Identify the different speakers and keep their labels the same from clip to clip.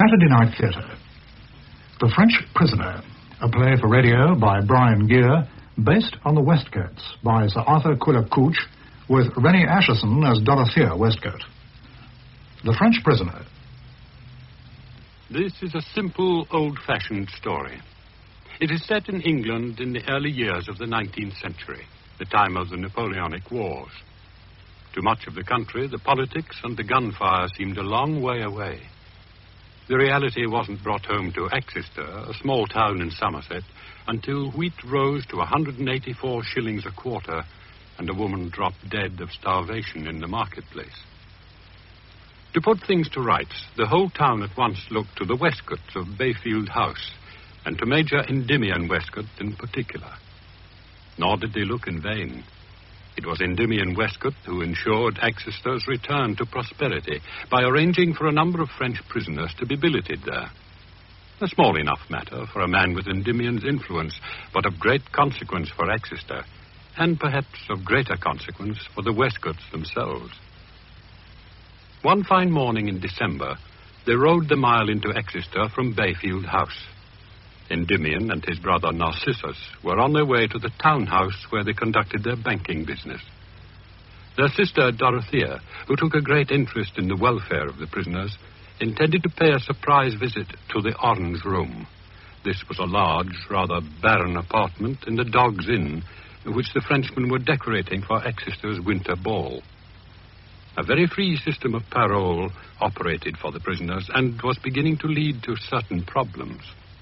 Speaker 1: Saturday Night Theatre. The French Prisoner, a play for radio by Brian Gear, based on the Westcoats by Sir Arthur Quiller Couch, with Rennie Asherson as Dorothea Westcoat. The French Prisoner.
Speaker 2: This is a simple, old-fashioned story. It is set in England in the early years of the 19th century, the time of the Napoleonic Wars. To much of the country, the politics and the gunfire seemed a long way away. The reality wasn't brought home to Exeter, a small town in Somerset, until wheat rose to 184 shillings a quarter and a woman dropped dead of starvation in the marketplace. To put things to rights, the whole town at once looked to the Westcoats of Bayfield House, and to Major Endymion Westcott in particular. Nor did they look in vain. It was Endymion Westcott who ensured Exeter's return to prosperity by arranging for a number of French prisoners to be billeted there. A small enough matter for a man with Endymion's influence, but of great consequence for Exeter, and perhaps of greater consequence for the Westcotts themselves. One fine morning in December, they rode the mile into Exeter from Bayfield House. Endymion and his brother Narcissus were on their way to the town house where they conducted their banking business. Their sister Dorothea, who took a great interest in the welfare of the prisoners, intended to pay a surprise visit to the Orange Room. This was a large, rather barren apartment in the Dog's Inn, which the Frenchmen were decorating for Exeter's winter ball. A very free system of parole operated for the prisoners and was beginning to lead to certain problems.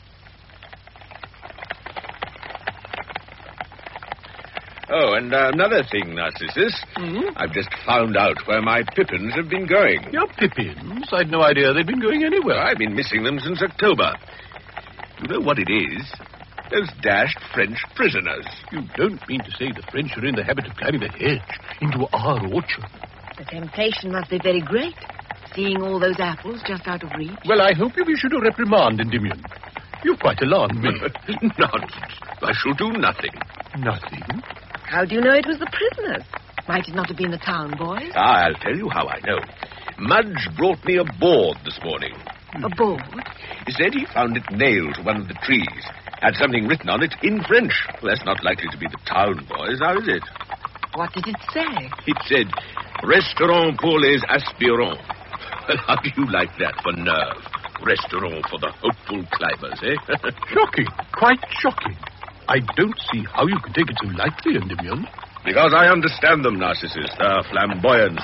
Speaker 3: Oh, and another thing, Narcissus. I've just found out where my pippins have been going.
Speaker 4: Your pippins? I'd no idea they'd been going anywhere.
Speaker 3: I've been missing them since October. You know what it is? Those dashed French prisoners.
Speaker 4: You don't mean to say the French are in the habit of climbing the hedge into our orchard?
Speaker 5: The temptation must be very great, seeing all those apples just out of reach.
Speaker 4: Well, I hope you've issued a reprimand, Endymion. You've quite alarmed me.
Speaker 3: Nonsense. I shall do nothing.
Speaker 4: Nothing?
Speaker 5: How do you know it was the prisoners? Might it not have been the town boys?
Speaker 3: I'll tell you how I know. Mudge brought me a board this morning.
Speaker 5: A board?
Speaker 3: He said he found it nailed to one of the trees. Had something written on it in French. Well, that's not likely to be the town boys, now is it?
Speaker 5: What did it say?
Speaker 3: It said, Restaurant pour les aspirants. Well, how do you like that for nerve? Restaurant for the hopeful climbers, eh?
Speaker 4: Shocking. Quite shocking. I don't see how you can take it so lightly, Endymion.
Speaker 3: Because I understand them, Narcissus. Their flamboyance,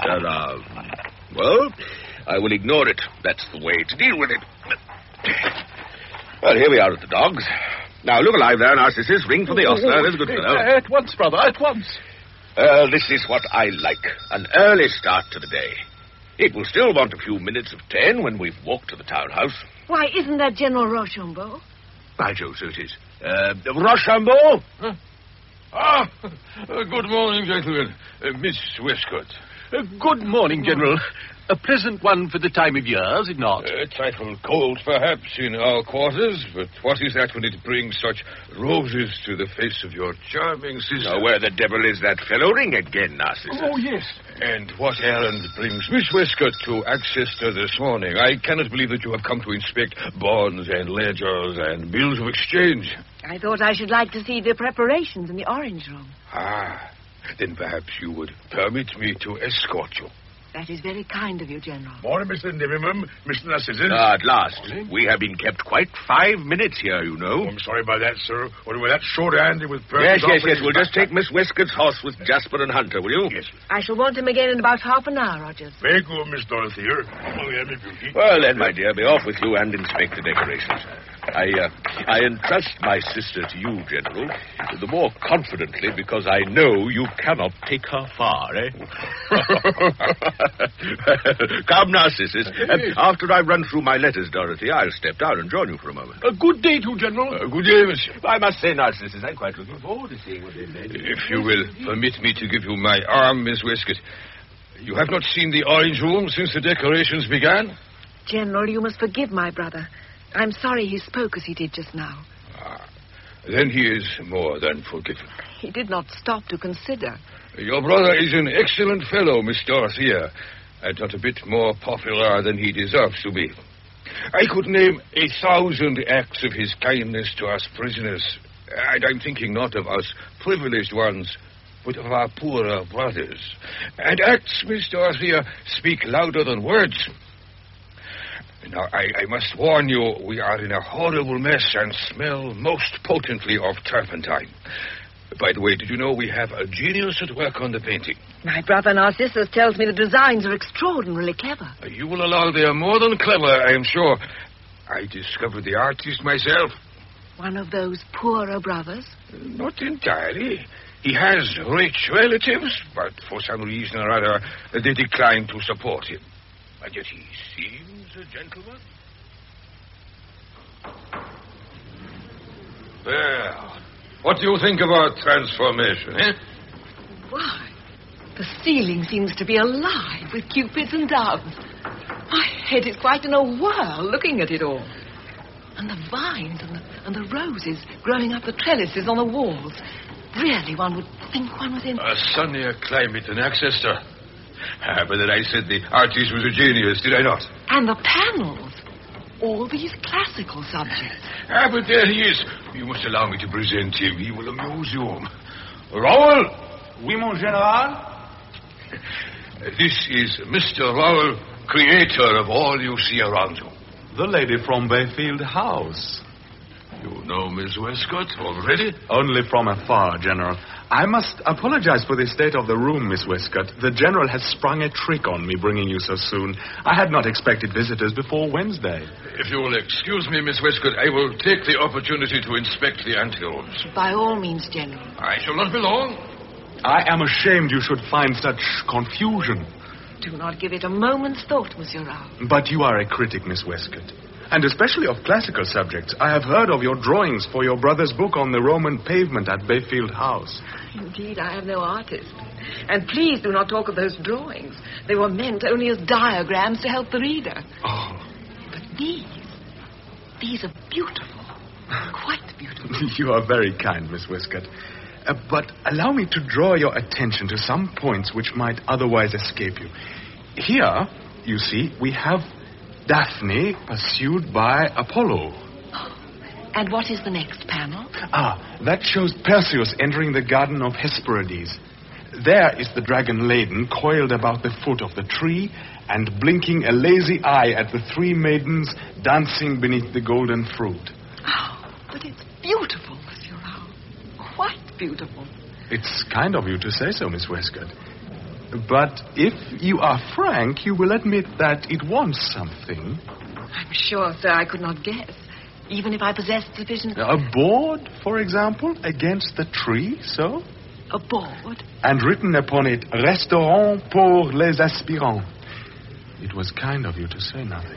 Speaker 3: well, I will ignore it. That's the way to deal with it. Well, here we are at the Dogs. Now, look alive there, Narcissus. Ring for the ostler. There's a good fellow.
Speaker 4: At once, brother, at once.
Speaker 3: This is what I like. An early start to the day. It will still want a few minutes of 10 when we've walked to the townhouse.
Speaker 5: Why, isn't that General Rochambeau?
Speaker 3: By Jove, so it is. Rochambeau?
Speaker 6: Huh? Good morning, gentlemen. Miss Westcott.
Speaker 4: Good morning, General. A pleasant one for the time of year, is it not?
Speaker 6: A trifle cold, perhaps, in our quarters, but what is that when it brings such roses to the face of your charming sister?
Speaker 3: Now, where the devil is that fellow? Ring again, Narcissus.
Speaker 6: Oh, yes. And what errand brings Miss Westcott to Exeter this morning? I cannot believe that you have come to inspect bonds and ledgers and bills of exchange.
Speaker 5: I thought I should like to see the preparations in the Orange Room.
Speaker 6: Ah, then perhaps you would permit me to escort you.
Speaker 5: That is very kind of you, General.
Speaker 7: Morning, Mr. Endymion, Mr. Narcissus.
Speaker 3: At last. We have been kept quite 5 minutes here, you know.
Speaker 7: Oh, I'm sorry about that, sir. Well, that short Andy with Perkins...
Speaker 3: Yes. We'll just take Miss Westcott's horse with Jasper and Hunter, will you?
Speaker 7: Yes.
Speaker 5: I shall want him again in about half an hour, Rogers.
Speaker 7: Very good, Miss Dorothy. Oh, yeah, my beauty.
Speaker 3: Well, then, my dear, be off with you and inspect the decorations. I entrust my sister to you, General, the more confidently because I know you cannot take her far, eh? Come, Narcissus. After I run through my letters, Dorothy, I'll step down and join you for a moment.
Speaker 4: A good day to you, General.
Speaker 6: Good day, monsieur.
Speaker 3: I must say, Narcissus, I'm quite looking forward to seeing what they've made.
Speaker 6: If you will permit me to give you my arm, Miss Westcott. You have not seen the Orange Room since the decorations began?
Speaker 5: General, you must forgive my brother. I'm sorry he spoke as he did just now.
Speaker 6: Then he is more than forgiven.
Speaker 5: He did not stop to consider.
Speaker 6: Your brother is an excellent fellow, Miss Dorothea, and not a bit more popular than he deserves to be. I could name 1,000 acts of his kindness to us prisoners. And I'm thinking not of us privileged ones, but of our poorer brothers. And acts, Miss Dorothea, speak louder than words. Now, I must warn you, we are in a horrible mess and smell most potently of turpentine. By the way, did you know we have a genius at work on the painting?
Speaker 5: My brother Narcissus tells me the designs are extraordinarily clever.
Speaker 6: You will allow they are more than clever, I am sure. I discovered the artist myself.
Speaker 5: One of those poorer brothers?
Speaker 6: Not entirely. He has rich relatives, but for some reason or other, they decline to support him. And yet he seems a gentleman. Well, what do you think of our transformation, eh?
Speaker 5: Why, the ceiling seems to be alive with cupids and doves. My head is quite in a whirl looking at it all. And the vines and the roses growing up the trellises on the walls. Really, one would think one was in...
Speaker 6: A sunnier climate than Exeter. But then I said the artist was a genius, did I not?
Speaker 5: And the panels. All these classical subjects.
Speaker 6: But there he is. You must allow me to present him. He will amuse you. Raoul!
Speaker 8: Oui, mon général?
Speaker 6: This is Mr. Raoul, creator of all you see around you.
Speaker 8: The lady from Bayfield House.
Speaker 6: You know Miss Westcott already?
Speaker 8: Only from afar, General. I must apologize for the state of the room, Miss Westcott. The General has sprung a trick on me bringing you so soon. I had not expected visitors before Wednesday.
Speaker 6: If you will excuse me, Miss Westcott, I will take the opportunity to inspect the anterooms.
Speaker 5: By all means, General.
Speaker 6: I shall not be long.
Speaker 8: I am ashamed you should find such confusion.
Speaker 5: Do not give it a moment's thought, Monsieur Raoul.
Speaker 8: But you are a critic, Miss Westcott. And especially of classical subjects. I have heard of your drawings for your brother's book on the Roman pavement at Bayfield House.
Speaker 5: Indeed, I am no artist. And please do not talk of those drawings. They were meant only as diagrams to help the reader.
Speaker 8: Oh.
Speaker 5: But these are beautiful. Quite beautiful.
Speaker 8: You are very kind, Miss Westcott. But allow me to draw your attention to some points which might otherwise escape you. Here, you see, we have Daphne pursued by Apollo.
Speaker 5: Oh, and what is the next panel?
Speaker 8: That shows Perseus entering the garden of Hesperides. There is the dragon Ladon coiled about the foot of the tree and blinking a lazy eye at the three maidens dancing beneath the golden fruit.
Speaker 5: Oh, but it's beautiful, Monsieur Raoul. Quite beautiful.
Speaker 8: It's kind of you to say so, Miss Westcott. But if you are frank, you will admit that it wants something.
Speaker 5: I'm sure, sir, I could not guess, even if I possessed sufficient...
Speaker 8: A board, for example, against the tree, so?
Speaker 5: A board?
Speaker 8: And written upon it, Restaurant pour les aspirants. It was kind of you to say nothing.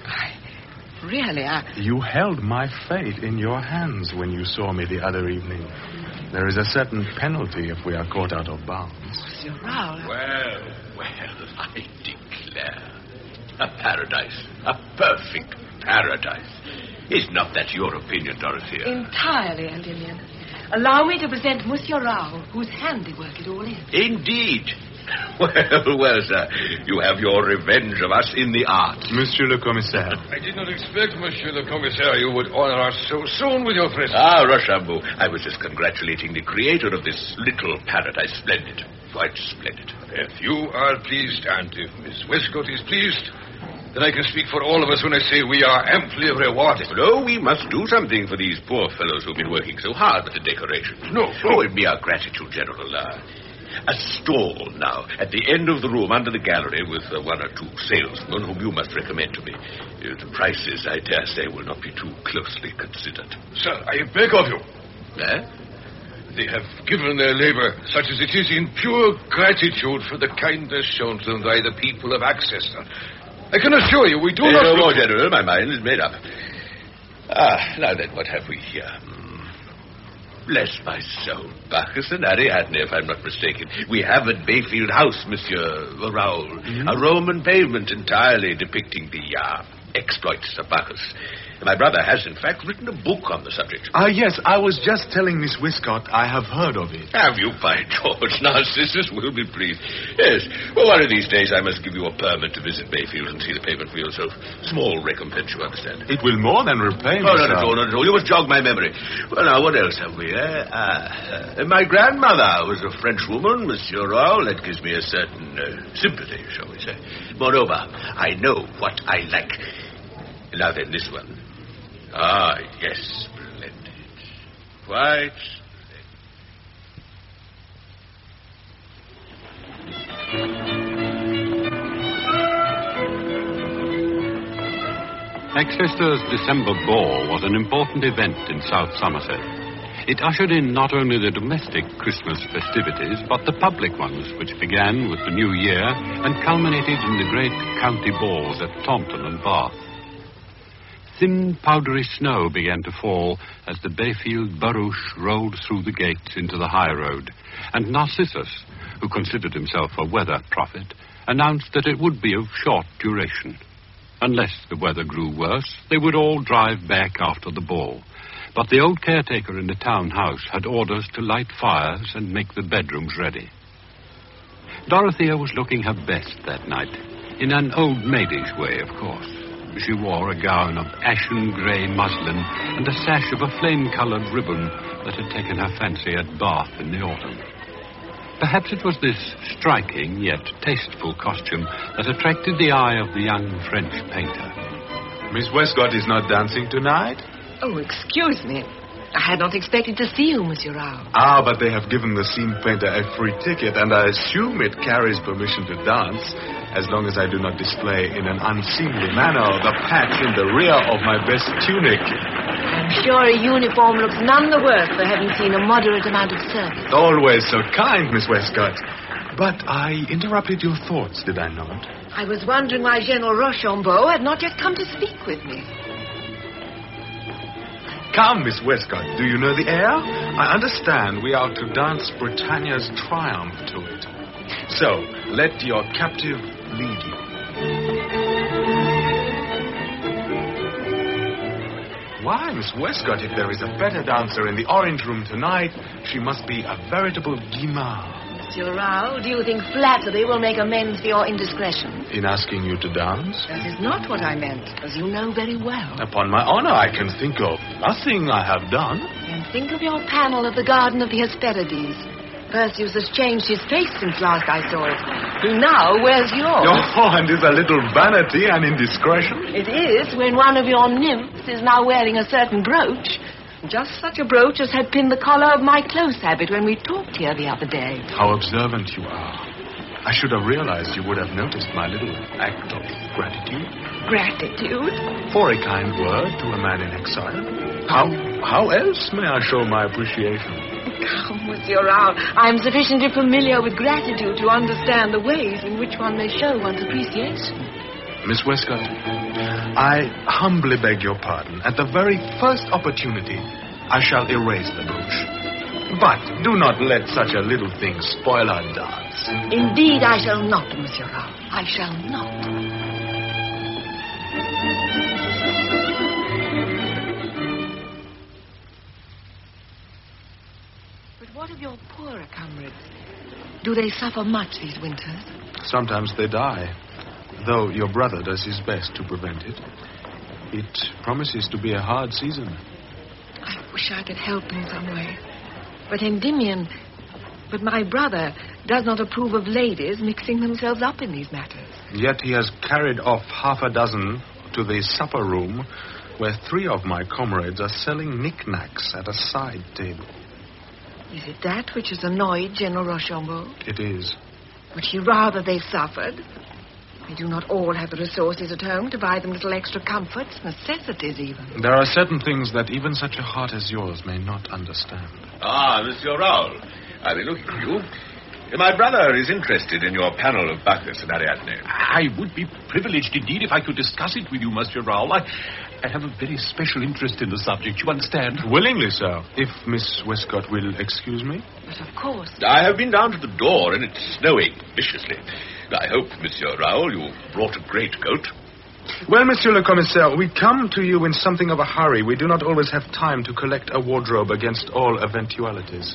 Speaker 8: You held my fate in your hands when you saw me the other evening. There is a certain penalty if we are caught out of bounds.
Speaker 5: Monsieur Raoul.
Speaker 3: Well, I declare. A paradise. A perfect paradise. Is not that your opinion, Dorothea?
Speaker 5: Entirely, Endymion. Allow me to present Monsieur Raoul, whose handiwork it all is.
Speaker 3: Indeed. Well, sir, you have your revenge of us in the arts.
Speaker 8: Monsieur le Commissaire.
Speaker 6: I did not expect, Monsieur le Commissaire, you would honor us so soon with your presence.
Speaker 3: Rochambeau, I was just congratulating the creator of this little paradise. Splendid. Quite splendid.
Speaker 6: If you are pleased, and if Miss Westcott is pleased, then I can speak for all of us when I say we are amply rewarded.
Speaker 3: No, we must do something for these poor fellows who've been working so hard with the decorations.
Speaker 6: No.
Speaker 3: Oh, it'd be our gratitude, General. A stall now at the end of the room under the gallery with one or two salesmen whom you must recommend to me. The prices, I dare say, will not be too closely considered.
Speaker 6: Sir, I beg of you.
Speaker 3: Eh?
Speaker 6: They have given their labor, such as it is, in pure gratitude for the kindness shown to them by the people of Exeter. I can assure you, we do not...
Speaker 3: No more, General. My mind is made up. Now then, what have we here? Bless my soul. Bacchus and Ariadne, if I'm not mistaken. We have at Bayfield House, Monsieur Raoul, a Roman pavement entirely depicting the exploits of Bacchus. My brother has, in fact, written a book on the subject.
Speaker 8: Yes, I was just telling Miss Westcott I have heard of it.
Speaker 3: Have you, by George? Narcissus will be pleased. Yes. Well, one of these days I must give you a permit to visit Bayfield and see the payment for yourself. Small recompense, you understand.
Speaker 8: It will more than repay me,
Speaker 3: not at all, not at all. You must jog my memory. Well, now, what else have we, my grandmother was a French woman, Monsieur Raoul. That gives me a certain sympathy, shall we say. Moreover, I know what I like. Now then, this one. Ah, yes, splendid. Quite
Speaker 2: splendid. Exeter's December ball was an important event in South Somerset. It ushered in not only the domestic Christmas festivities, but the public ones, which began with the New Year and culminated in the great county balls at Taunton and Bath. Thin, powdery snow began to fall as the Bayfield barouche rolled through the gates into the high road, and Narcissus, who considered himself a weather prophet, announced that it would be of short duration. Unless the weather grew worse, they would all drive back after the ball. But the old caretaker in the town house had orders to light fires and make the bedrooms ready. Dorothea was looking her best that night, in an old maidish way, of course. She wore a gown of ashen grey muslin and a sash of a flame-coloured ribbon that had taken her fancy at Bath in the autumn. Perhaps it was this striking yet tasteful costume that attracted the eye of the young French painter.
Speaker 8: Miss Westcott is not dancing tonight?
Speaker 5: Oh, excuse me. I had not expected to see you, Monsieur Rao.
Speaker 8: But they have given the scene painter a free ticket, and I assume it carries permission to dance, as long as I do not display in an unseemly manner the patch in the rear of my best tunic.
Speaker 5: I'm sure a uniform looks none the worse for having seen a moderate amount of service.
Speaker 8: Always so kind, Miss Westcott. But I interrupted your thoughts, did I not?
Speaker 5: I was wondering why General Rochambeau had not yet come to speak with me.
Speaker 8: Come, Miss Westcott, do you know the air? I understand we are to dance Britannia's triumph to it. So, let your captive lead you. Why, Miss Westcott, if there is a better dancer in the Orange Room tonight, she must be a veritable guimard.
Speaker 5: Monsieur Rao, do you think flattery will make amends for your indiscretion?
Speaker 8: In asking you to dance?
Speaker 5: That is not what I meant, as you know very well.
Speaker 8: Upon my honor, I can think of nothing I have done.
Speaker 5: Then think of your panel of the Garden of the Hesperides. Perseus has changed his face since last I saw it. Who now wears yours.
Speaker 8: Oh, and is a little vanity and indiscretion?
Speaker 5: It is, when one of your nymphs is now wearing a certain brooch. Just such a brooch as had pinned the collar of my close habit when we talked here the other day.
Speaker 8: How observant you are. I should have realized you would have noticed my little act of gratitude.
Speaker 5: Gratitude?
Speaker 8: For a kind word to a man in exile. How else may I show my appreciation?
Speaker 5: Come, Monsieur Rao, I am sufficiently familiar with gratitude to understand the ways in which one may show one's appreciation.
Speaker 8: Miss Westcott, I humbly beg your pardon. At the very first opportunity, I shall erase the brooch. But do not let such a little thing spoil our dance.
Speaker 5: Indeed, I shall not, Monsieur Rao. I shall not. But what of your poorer comrades? Do they suffer much these winters?
Speaker 8: Sometimes they die, though your brother does his best to prevent it. It promises to be a hard season.
Speaker 5: I wish I could help in some way. But my brother does not approve of ladies mixing themselves up in these matters.
Speaker 8: Yet he has carried off half a dozen to the supper room, where 3 of my comrades are selling knickknacks at a side table.
Speaker 5: Is it that which has annoyed General Rochambeau?
Speaker 8: It is.
Speaker 5: Would he rather they suffered? We do not all have the resources at home to buy them little extra comforts, necessities even.
Speaker 8: There are certain things that even such a heart as yours may not understand.
Speaker 3: Monsieur Raoul, I've been looking for you. My brother is interested in your panel of Bacchus and Ariadne.
Speaker 4: I would be privileged indeed if I could discuss it with you, Monsieur Raoul. I have a very special interest in the subject, you understand?
Speaker 8: Willingly, sir, if Miss Westcott will excuse me.
Speaker 5: But of course.
Speaker 3: I have been down to the door, and it's snowing viciously. I hope, Monsieur Raoul, you brought a greatcoat.
Speaker 8: Well, Monsieur le Commissaire, we come to you in something of a hurry. We do not always have time to collect a wardrobe against all eventualities.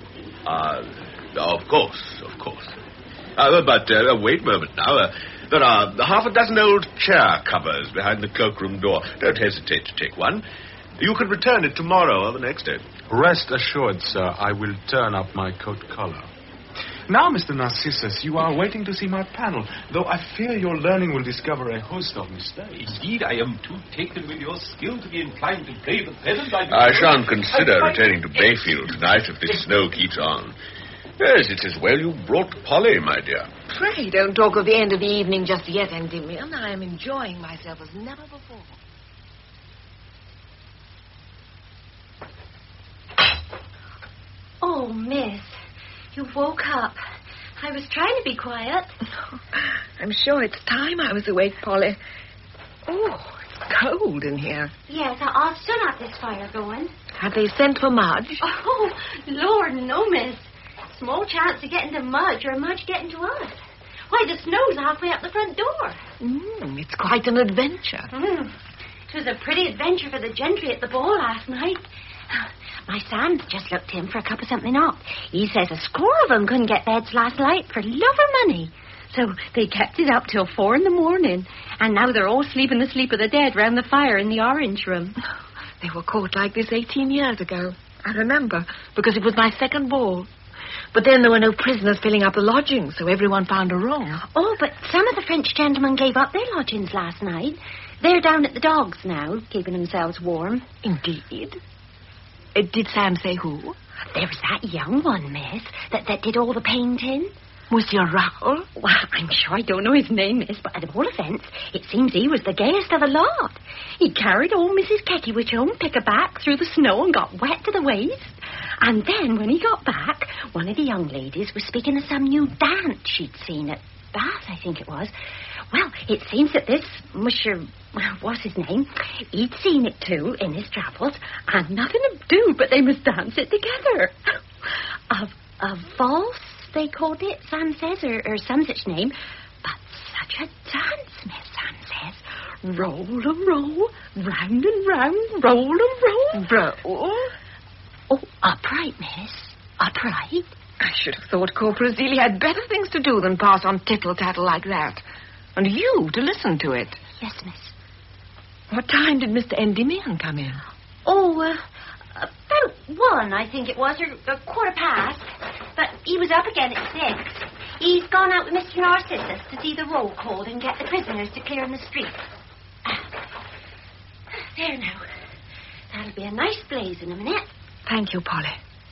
Speaker 3: Of course. But wait a moment now. There are half a dozen old chair covers behind the cloakroom door. Don't hesitate to take one. You can return it tomorrow or the next day.
Speaker 8: Rest assured, sir, I will turn up my coat collar. Now, Mr. Narcissus, you are waiting to see my panel, though I fear your learning will discover a host of mistakes.
Speaker 4: Indeed, I am too taken with your skill to be inclined to play the peasant.
Speaker 3: I shan't consider returning to Bayfield tonight if this snow keeps on. Yes, it is well you brought Polly, my dear.
Speaker 5: Pray don't talk of the end of the evening just yet, Endymion. I am enjoying myself as never before.
Speaker 9: Oh, miss, you woke up. I was trying to be quiet.
Speaker 5: I'm sure it's time I was awake, Polly. Oh, it's cold in here.
Speaker 9: Yes, I'll soon have this fire going.
Speaker 5: Have they sent for Mudge?
Speaker 9: Oh, Lord, no, miss. Small chance of getting to Mudge or Mudge getting to us. Why, the snow's halfway up the front door.
Speaker 5: It's quite an adventure.
Speaker 9: It was a pretty adventure for the gentry at the ball last night. My son just looked in for a cup of something hot. He says a score of them couldn't get beds last night for love or money. So they kept it up till 4 a.m, and now they're all sleeping the sleep of the dead round the fire in the orange room.
Speaker 5: They were caught like this 18 years ago. I remember, because it was my second ball. But then there were no prisoners filling up the lodgings, so everyone found a room.
Speaker 9: Oh, but some of the French gentlemen gave up their lodgings last night. They're down at the Dogs now, keeping themselves warm.
Speaker 5: Indeed? Did Sam say who?
Speaker 9: There was that young one, miss, that did all the painting.
Speaker 5: Monsieur Raoul?
Speaker 9: Well, I'm sure I don't know his name, miss, but at all events, it seems he was the gayest of the lot. He carried old Mrs. Kekiewicz home pickaback through the snow and got wet to the waist. And then, when he got back, one of the young ladies was speaking of some new dance she'd seen at Bath, I think it was. Well, it seems that this Monsieur, what's his name, he'd seen it too in his travels, and nothing to do but they must dance it together. A valse, they called it, Sam says, or some such name. But such a dance, Miss, Sam says. Roll and roll, round and round, roll and roll.
Speaker 5: Roll?
Speaker 9: Oh, upright, miss, upright.
Speaker 5: I should have thought Corporal Zeeley had better things to do than pass on tittle-tattle like that. And you to listen to it.
Speaker 9: Yes, miss.
Speaker 5: What time did Mr. Endymion come in?
Speaker 9: Oh, about 1, I think it was, or 15:15. But he was up again at 6. He's gone out with Mr. Narcissus to see the roll called and get the prisoners to clear in the street. There now. That'll be a nice blaze in a minute.
Speaker 5: Thank you, Polly.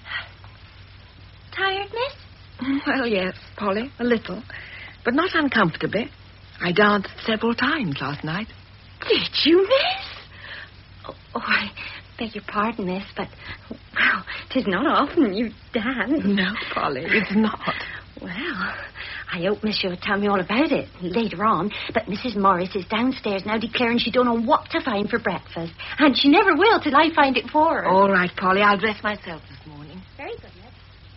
Speaker 9: Tired, miss?
Speaker 5: Well, yes, Polly, a little. But not uncomfortably. I danced several times last night.
Speaker 9: Did you, miss? Oh, I beg your pardon, miss, but, well, 'tis not often you dance.
Speaker 5: No, Polly, it's not.
Speaker 9: Well, I hope Miss will tell me all about it later on. But Mrs. Morris is downstairs now declaring she don't know what to find for breakfast. And she never will till I find it for her.
Speaker 5: All right, Polly, I'll dress myself this morning.
Speaker 9: Very good, miss.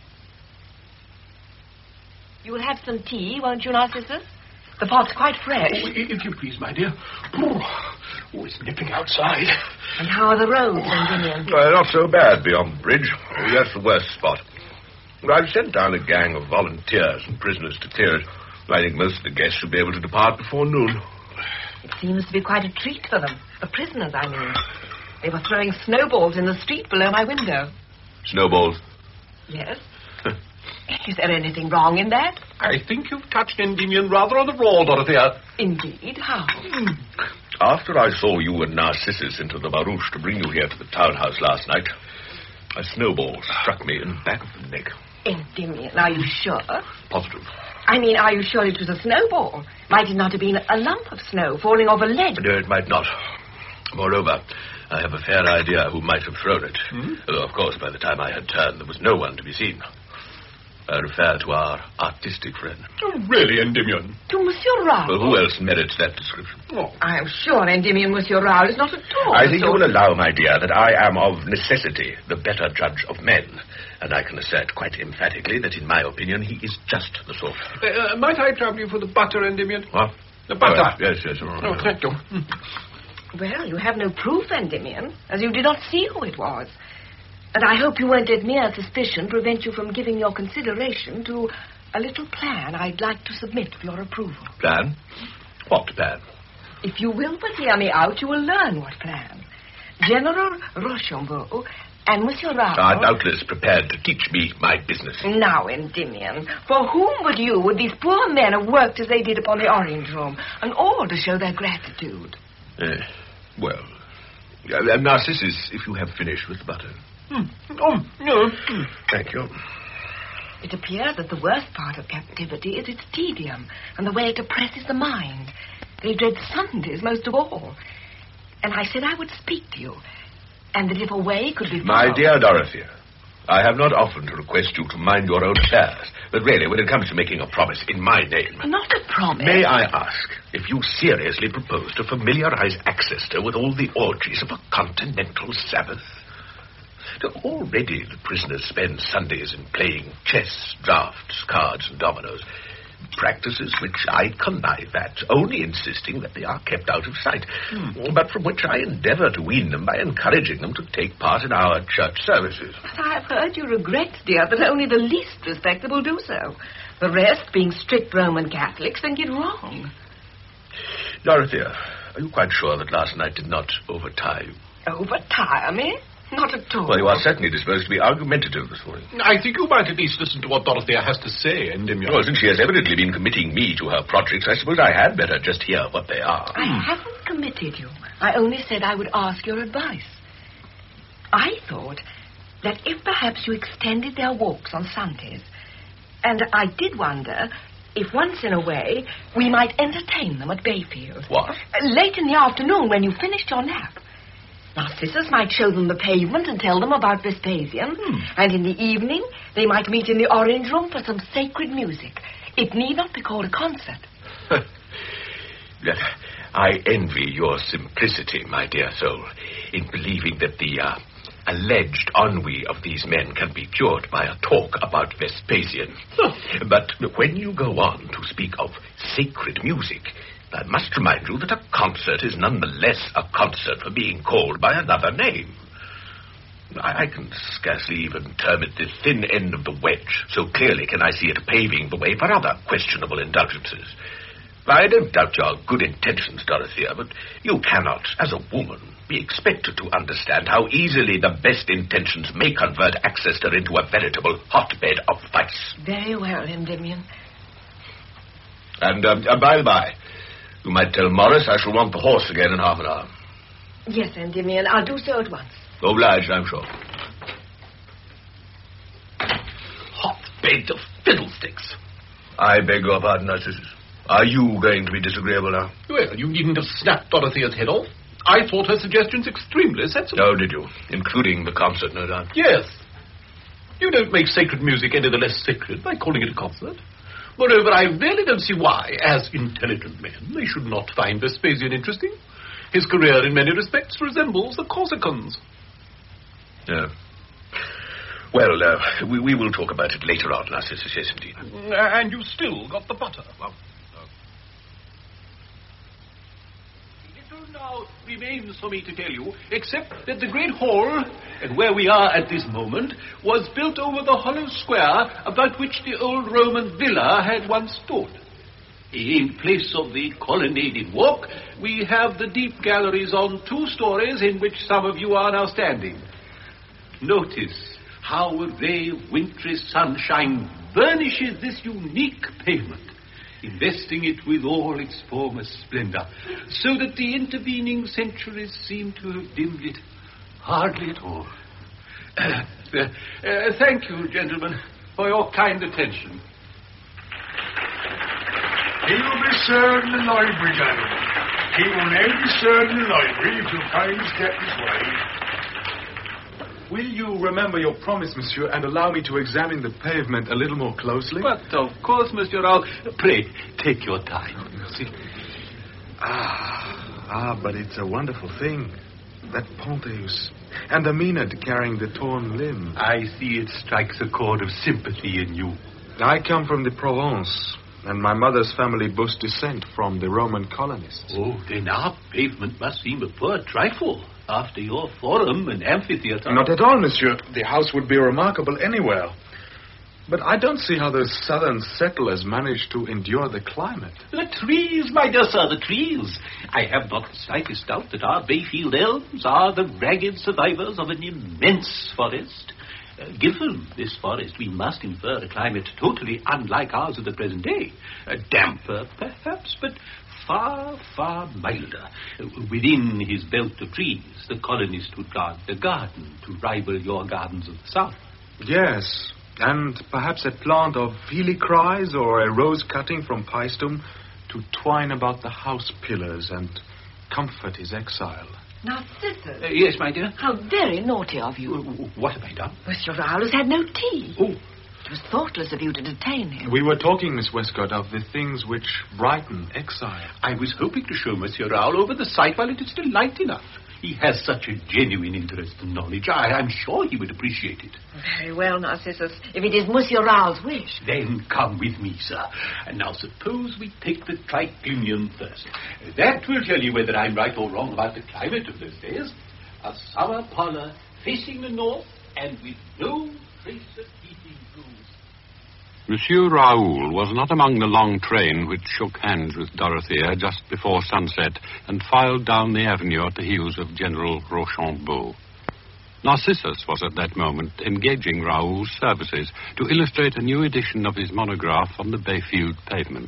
Speaker 5: You'll have some tea, won't you, Narcissus? The pot's quite fresh.
Speaker 7: Oh, if you please, my dear. Oh, it's nipping outside.
Speaker 5: And how are the roads, Endymion?
Speaker 3: Not so bad beyond the bridge. That's the worst spot. I've sent down a gang of volunteers and prisoners to clear it. I think most of the guests should be able to depart before noon.
Speaker 5: It seems to be quite a treat for them. The prisoners, I mean. They were throwing snowballs in the street below my window.
Speaker 3: Snowballs?
Speaker 5: Yes. Is there anything wrong in that?
Speaker 4: I think you've touched Endymion rather on the raw, Dorothea.
Speaker 5: Indeed? How?
Speaker 3: After I saw you and Narcissus into the barouche to bring you here to the townhouse last night, a snowball struck me in the back of the neck.
Speaker 5: Endymion, are you sure?
Speaker 3: Positive.
Speaker 5: I mean, are you sure it was a snowball? Might it not have been a lump of snow falling off a ledge?
Speaker 3: No, it might not. Moreover, I have a fair idea who might have thrown it. Although, of course, by the time I had turned, there was no one to be seen. I refer to our artistic friend.
Speaker 4: Oh, really, Endymion?
Speaker 5: To Monsieur Raoul?
Speaker 3: Well, who else merits that description?
Speaker 5: Oh, I am sure Endymion, Monsieur Raoul, is not at all...
Speaker 3: I think you will allow, my dear, that I am of necessity the better judge of men. And I can assert quite emphatically that, in my opinion, he is just the sort.
Speaker 4: Might I trouble you for the butter, Endymion?
Speaker 3: What?
Speaker 7: The butter.
Speaker 3: Yes.
Speaker 7: Oh, thank you.
Speaker 5: Well, you have no proof, Endymion, as you did not see who it was. And I hope you won't let mere suspicion prevent you from giving your consideration to a little plan I'd like to submit for your approval.
Speaker 3: Plan? What plan?
Speaker 5: If you will but hear me out, you will learn what plan. General Rochambeau and Monsieur Raoul
Speaker 3: are doubtless prepared to teach me my business.
Speaker 5: Now, Endymion, for whom but you would these poor men have worked as they did upon the Orange Room, and all to show their gratitude?
Speaker 3: Well, Narcissus, if you have finished with the butter.
Speaker 7: No.
Speaker 3: Thank you.
Speaker 5: It appears that the worst part of captivity is its tedium and the way it oppresses the mind. They dread Sundays most of all. And I said I would speak to you, and that if a way could be found...
Speaker 3: My dear Dorothea, I have not often to request you to mind your own affairs, but really, when it comes to making a promise in my name...
Speaker 5: Not a promise.
Speaker 3: May I ask if you seriously propose to familiarize Axester with all the orgies of a continental Sabbath? Already the prisoners spend Sundays in playing chess, draughts, cards, and dominoes. Practices which I connive at, only insisting that they are kept out of sight, but from which I endeavor to wean them by encouraging them to take part in our church services.
Speaker 5: But I have heard you regret, dear, that only the least respectable do so. The rest, being strict Roman Catholics, think it wrong.
Speaker 3: Dorothea, are you quite sure that last night did not overtire you?
Speaker 5: Overtire me? Not at all.
Speaker 3: Well, you are certainly disposed to be argumentative this morning.
Speaker 7: I think you might at least listen to what Dorothea has to say, Endymion.
Speaker 3: Well, since she has evidently been committing me to her projects, I suppose I had better just hear what they are.
Speaker 5: I haven't committed you. I only said I would ask your advice. I thought that if perhaps you extended their walks on Sundays, and I did wonder if once in a way we might entertain them at Bayfield.
Speaker 3: What?
Speaker 5: Late in the afternoon when you finished your nap. Narcissus might show them the pavement and tell them about Vespasian. And in the evening, they might meet in the Orange Room for some sacred music. It need not be called a concert.
Speaker 3: I envy your simplicity, my dear soul, in believing that the alleged ennui of these men can be cured by a talk about Vespasian. But when you go on to speak of sacred music, I must remind you that a concert is nonetheless a concert for being called by another name. I can scarcely even term it the thin end of the wedge, so clearly can I see it paving the way for other questionable indulgences. I don't doubt your good intentions, Dorothea, but you cannot, as a woman, be expected to understand how easily the best intentions may convert Axester into a veritable hotbed of vice.
Speaker 5: Very well, Endymion.
Speaker 3: And, by the by, you might tell Morris I shall want the horse again in half an hour.
Speaker 5: Yes, Endymion, I'll do so at once.
Speaker 3: Obliged, I'm sure.
Speaker 7: Hotbed of fiddlesticks.
Speaker 3: I beg your pardon, Narcissus. Are you going to be disagreeable now?
Speaker 7: Well, you needn't have snapped Dorothea's head off. I thought her suggestions extremely sensible.
Speaker 3: Oh, did you? Including the concert, no doubt.
Speaker 7: Yes. You don't make sacred music any the less sacred by calling it a concert. Moreover, I really don't see why, as intelligent men, they should not find Vespasian interesting. His career, in many respects, resembles the Corsicans.
Speaker 3: Yeah. Well, we will talk about it later on, Narcissus, yes, indeed.
Speaker 7: And you still got the butter. Well, little now remains for me to tell you, except that the great hall, and where we are at this moment, was built over the hollow square about which the old Roman villa had once stood. In place of the colonnaded walk, we have the deep galleries on 2 stories in which some of you are now standing. Notice how a ray of wintry sunshine burnishes this unique pavement, investing it with all its former splendor, so that the intervening centuries seem to have dimmed it hardly at all. Thank you, gentlemen, for your kind attention.
Speaker 6: He will be served in the library, gentlemen. He will now be served in the library if you'll kindly step this way.
Speaker 8: Will you remember your promise, monsieur, and allow me to examine the pavement a little more closely?
Speaker 7: But, of course, Monsieur Raoul. Pray, take your time. See?
Speaker 8: But it's a wonderful thing. That Ponteus. And the Maenad carrying the torn limb.
Speaker 7: I see it strikes a chord of sympathy in you.
Speaker 8: I come from the Provence. and my mother's family boast descent from the Roman colonists.
Speaker 7: Oh, then our pavement must seem a poor trifle after your forum and amphitheater.
Speaker 8: Not at all, monsieur. The house would be remarkable anywhere. But I don't see how the southern settlers managed to endure the climate.
Speaker 7: The trees, my dear sir, the trees. I have not the slightest doubt that our Bayfield elms are the ragged survivors of an immense forest. Given this forest, we must infer a climate totally unlike ours of the present day. Damper, perhaps, but far, far milder. Within his belt of trees, the colonist would plant a garden to rival your gardens of the south.
Speaker 8: Yes, and perhaps a plant of helichrys or a rose cutting from Paestum to twine about the house pillars and comfort his exile.
Speaker 5: Narcissus.
Speaker 7: Yes, my dear?
Speaker 5: How very naughty of you.
Speaker 7: What have I done?
Speaker 5: Monsieur Raoul has had no tea.
Speaker 7: Oh.
Speaker 5: It was thoughtless of you to detain him.
Speaker 8: We were talking, Miss Westcott, of the things which brighten exile.
Speaker 7: I was hoping to show Monsieur Raoul over the sight while it is still light enough. He has such a genuine interest in knowledge. I'm sure he would appreciate it.
Speaker 5: Very well, Narcissus, if it is Monsieur Raoul's wish.
Speaker 7: Then come with me, sir. And now suppose we take the triclinium first. That will tell you whether I'm right or wrong about the climate of those days. A summer parlor facing the north and with no trace of heating tools.
Speaker 2: Monsieur Raoul was not among the long train which shook hands with Dorothea just before sunset and filed down the avenue at the heels of General Rochambeau. Narcissus was at that moment engaging Raoul's services to illustrate a new edition of his monograph on the Bayfield pavement.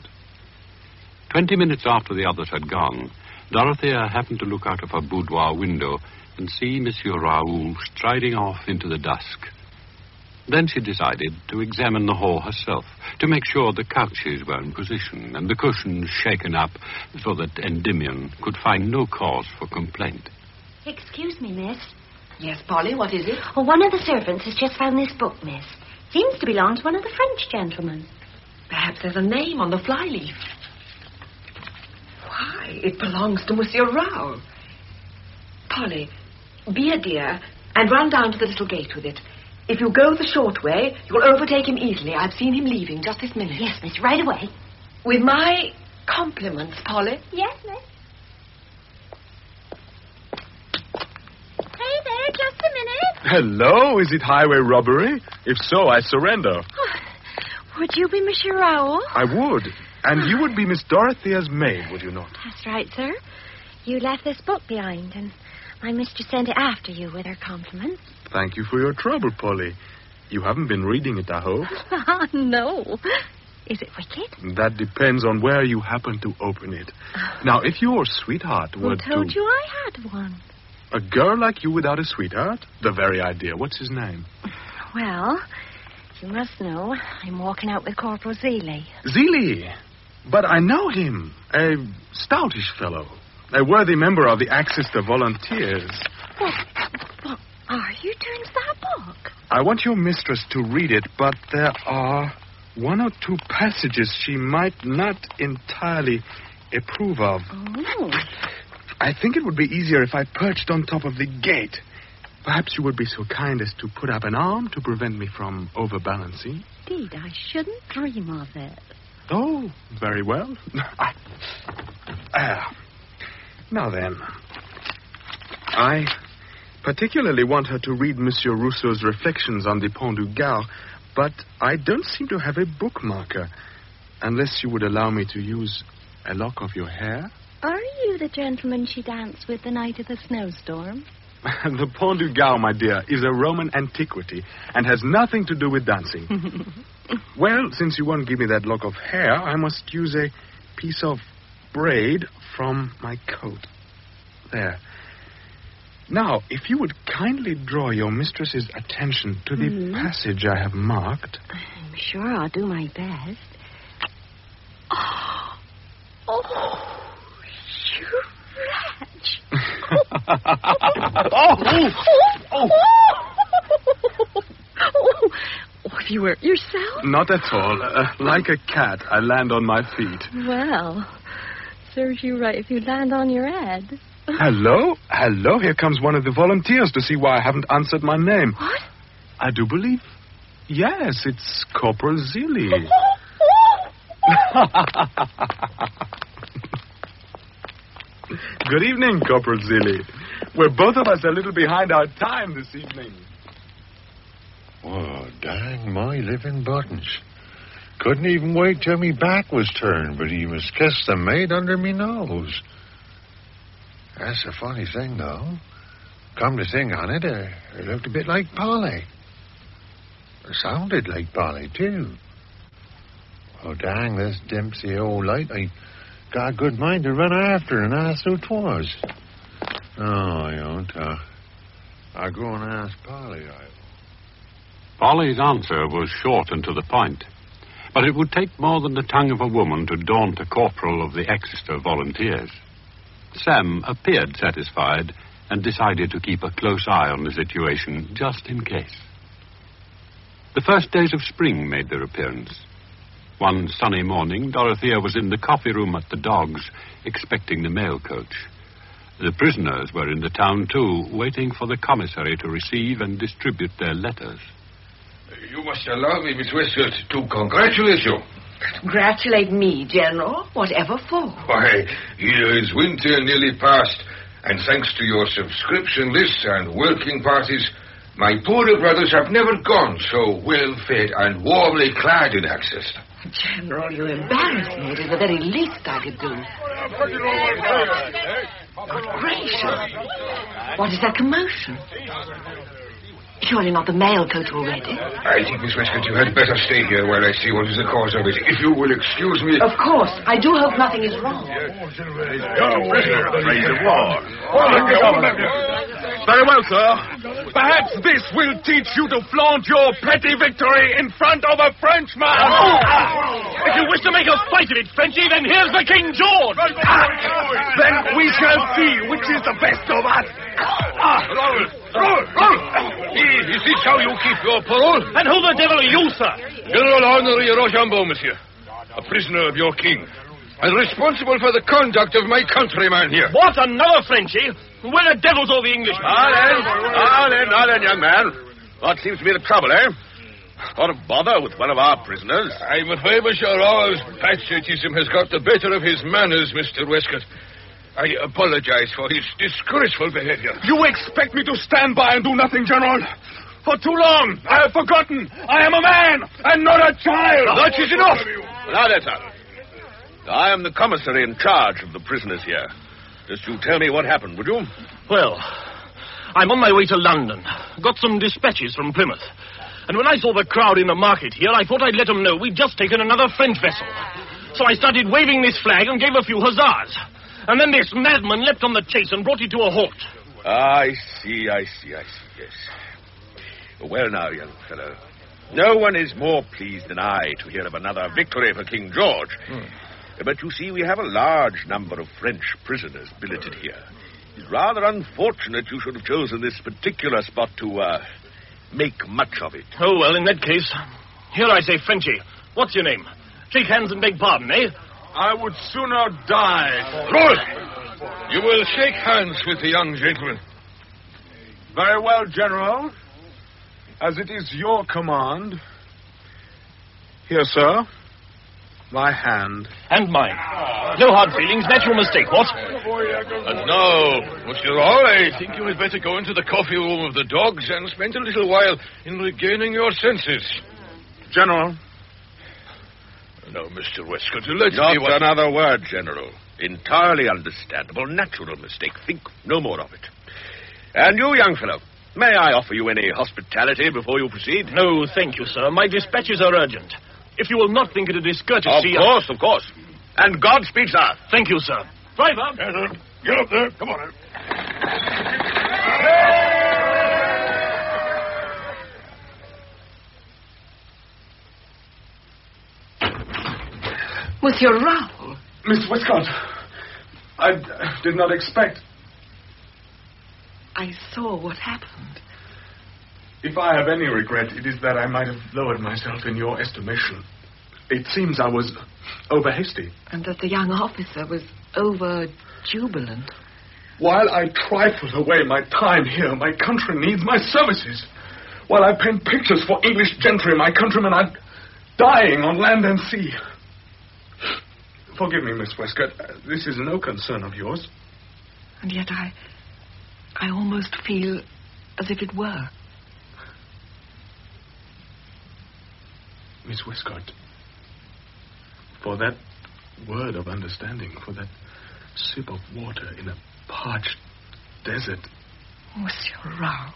Speaker 2: 20 minutes after the others had gone, Dorothea happened to look out of her boudoir window and see Monsieur Raoul striding off into the dusk. Then she decided to examine the hall herself, to make sure the couches were in position and the cushions shaken up so that Endymion could find no cause for complaint.
Speaker 9: Excuse me, miss.
Speaker 5: Yes, Polly, what is it?
Speaker 9: Oh, one of the servants has just found this book, miss. Seems to belong to one of the French gentlemen.
Speaker 5: Perhaps there's a name on the flyleaf. Why, it belongs to Monsieur Raoul. Polly, be a dear and run down to the little gate with it. If you go the short way, you'll overtake him easily. I've seen him leaving just this minute.
Speaker 9: Yes, miss, right away.
Speaker 5: With my compliments, Polly.
Speaker 9: Yes, miss. Hey there, just a minute.
Speaker 8: Hello, is it highway robbery? If so, I surrender.
Speaker 9: Would you be Monsieur Raoul?
Speaker 8: I would. And you would be Miss Dorothea's maid, would you not?
Speaker 9: That's right, sir. You left this book behind, and my mistress sent it after you with her compliments.
Speaker 8: Thank you for your trouble, Polly. You haven't been reading it, I hope.
Speaker 9: No. Is it wicked?
Speaker 8: That depends on where you happen to open it. Now, if your sweetheart were
Speaker 9: Who told you I had one?
Speaker 8: A girl like you without a sweetheart? The very idea. What's his name?
Speaker 9: Well, you must know I'm walking out with Corporal Zeeley.
Speaker 8: Zeeley? But I know him. A stoutish fellow. A worthy member of the Axis Volunteers.
Speaker 9: What are you doing to that book?
Speaker 8: I want your mistress to read it, but there are one or two passages she might not entirely approve of.
Speaker 9: Oh.
Speaker 8: I think it would be easier if I perched on top of the gate. Perhaps you would be so kind as to put up an arm to prevent me from overbalancing.
Speaker 9: Indeed, I shouldn't dream of it.
Speaker 8: Oh, very well. Now then, I particularly want her to read Monsieur Rousseau's reflections on the Pont du Gard, but I don't seem to have a bookmarker, unless you would allow me to use a lock of your hair.
Speaker 9: Are you the gentleman she danced with the night of the snowstorm?
Speaker 8: The Pont du Gard, my dear, is a Roman antiquity and has nothing to do with dancing. Well, since you won't give me that lock of hair, I must use a piece of braid from my coat. There. Now, if you would kindly draw your mistress's attention to the passage I have marked.
Speaker 9: I'm sure I'll do my best. Oh, you wretch. Have you hurt yourself?
Speaker 8: Not at all. Like a cat, I land on my feet.
Speaker 9: Well, serves you right if you land on your head.
Speaker 8: Hello? Hello, here comes one of the volunteers to see why I haven't answered my name.
Speaker 9: What?
Speaker 8: I do believe... Yes, it's Corporal Zeeley. Good evening, Corporal Zilly. We're both of us a little behind our time this evening.
Speaker 3: Oh, dang my living buttons. Couldn't even wait till me back was turned, but he must kiss the maid under me nose. That's a funny thing, though. Come to think on it, it looked a bit like Polly. It sounded like Polly, too. Oh, dang, this dimpsy old light. I got a good mind to run after and ask who 'twas. No, I don't. I'll go and ask Polly.
Speaker 2: Polly's answer was short and to the point. But it would take more than the tongue of a woman to daunt a corporal of the Exeter Volunteers. Sam appeared satisfied and decided to keep a close eye on the situation, just in case. The first days of spring made their appearance. One sunny morning, Dorothea was in the coffee room at the Dogs, expecting the mail coach. The prisoners were in the town, too, waiting for the commissary to receive and distribute their letters.
Speaker 6: You must allow me, Miss Westcott, to congratulate you.
Speaker 5: Congratulate me, General. Whatever for?
Speaker 6: Why, here is winter nearly past, and thanks to your subscription lists and working parties, my poorer brothers have never gone so well-fed and warmly clad in Exeter.
Speaker 5: General, you embarrass me. It is the very least I could do. Good gracious. What is that commotion? Surely not the mail coach already.
Speaker 6: I think, Miss Westcott, you had better stay here while I see what is the cause of it. If you will excuse me...
Speaker 5: Of course. I do hope nothing is wrong.
Speaker 8: Very well, sir. Perhaps this will teach you to flaunt your petty victory in front of a Frenchman.
Speaker 7: If you wish to make a fight of it, Frenchy, then here's the King George.
Speaker 8: Then we shall see which is the best of us.
Speaker 6: Is this how you keep your parole?
Speaker 7: And who the devil are you, sir?
Speaker 6: General Henri Rochambeau, monsieur. A prisoner of your king. And responsible for the conduct of my countryman here.
Speaker 7: What, another Frenchy? Where the devil's all the Englishmen?
Speaker 3: Now then, young man. What seems to be the trouble, eh? What a bother with one of our prisoners.
Speaker 6: I'm afraid Monsieur Raw's patriotism has got the better of his manners, Mr. Westcott. I apologize for his disgraceful behavior.
Speaker 8: You expect me to stand by and do nothing, General? For too long, I have forgotten. I am a man and not a child.
Speaker 3: That is enough. Now then, sir. I am the commissary in charge of the prisoners here. Just you tell me what happened, would you?
Speaker 7: Well, I'm on my way to London. Got some dispatches from Plymouth. And when I saw the crowd in the market here, I thought I'd let them know we'd just taken another French vessel. So I started waving this flag and gave a few huzzas. And then this madman leapt on the chase and brought it to a halt.
Speaker 3: I see, yes. Well now, young fellow, no one is more pleased than I to hear of another victory for King George. But you see, we have a large number of French prisoners billeted here. It's rather unfortunate you should have chosen this particular spot to, make much of it.
Speaker 7: Oh, well, in that case, here I say, Frenchy, what's your name? Shake hands and beg pardon, eh?
Speaker 8: I would sooner die.
Speaker 6: Roll! You will shake hands with the young gentleman.
Speaker 8: Very well, General. As it is your command. Here, sir. My hand.
Speaker 7: And mine. No hard feelings, natural mistake, what?
Speaker 6: And now, Monsieur Rawl, I think you had better go into the coffee room of the Dogs and spend a little while in regaining your senses.
Speaker 8: General.
Speaker 6: Now, Mr. Westcott, let
Speaker 3: Not
Speaker 6: me...
Speaker 3: another word, General. Entirely understandable, natural mistake. Think no more of it. And you, young fellow, may I offer you any hospitality before you proceed?
Speaker 7: No, thank you, sir. My dispatches are urgent. If you will not think it a discourtesy...
Speaker 3: Of course. And Godspeed, sir.
Speaker 7: Thank you, sir. Driver!
Speaker 6: Yes, sir. Get up there. Come on.
Speaker 5: Monsieur Raoul.
Speaker 8: Miss Westcott, I did not expect...
Speaker 5: I saw what happened.
Speaker 8: If I have any regret, it is that I might have lowered myself in your estimation. It seems I was over-hasty.
Speaker 5: And that the young officer was over-jubilant.
Speaker 8: While I trifle away my time here, my country needs my services. While I paint pictures for English gentry, my countrymen are dying on land and sea. Forgive me, Miss Westcott. This is no concern of yours.
Speaker 5: And yet I almost feel as if it were.
Speaker 8: Miss Westcott, for that word of understanding, for that sip of water in a parched desert.
Speaker 5: Monsieur Raoul.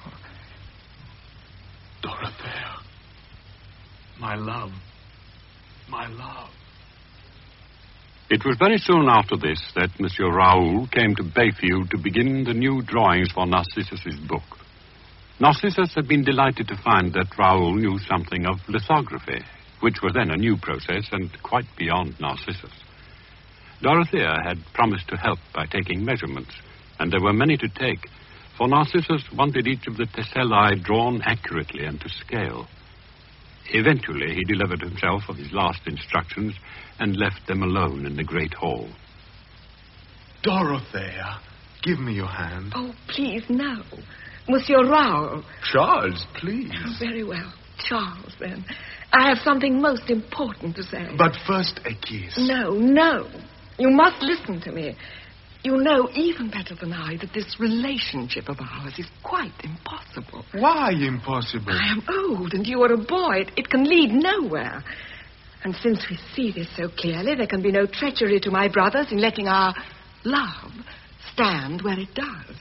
Speaker 8: Dorothea. My love. My love.
Speaker 2: It was very soon after this that Monsieur Raoul came to Bayfield to begin the new drawings for Narcissus's book. Narcissus had been delighted to find that Raoul knew something of lithography, which was then a new process and quite beyond Narcissus. Dorothea had promised to help by taking measurements, and there were many to take, for Narcissus wanted each of the tessellae drawn accurately and to scale. Eventually, he delivered himself of his last instructions and left them alone in the great hall.
Speaker 8: Dorothea, give me your hand.
Speaker 5: Oh, please, no. Monsieur Raoul.
Speaker 8: Charles, please.
Speaker 5: Oh, very well. Charles, then. I have something most important to say.
Speaker 8: But first, a kiss.
Speaker 5: No, no. You must listen to me. You know even better than I that this relationship of ours is quite impossible.
Speaker 8: Why impossible?
Speaker 5: I am old and you are a boy. It can lead nowhere. And since we see this so clearly, there can be no treachery to my brothers in letting our love stand where it does.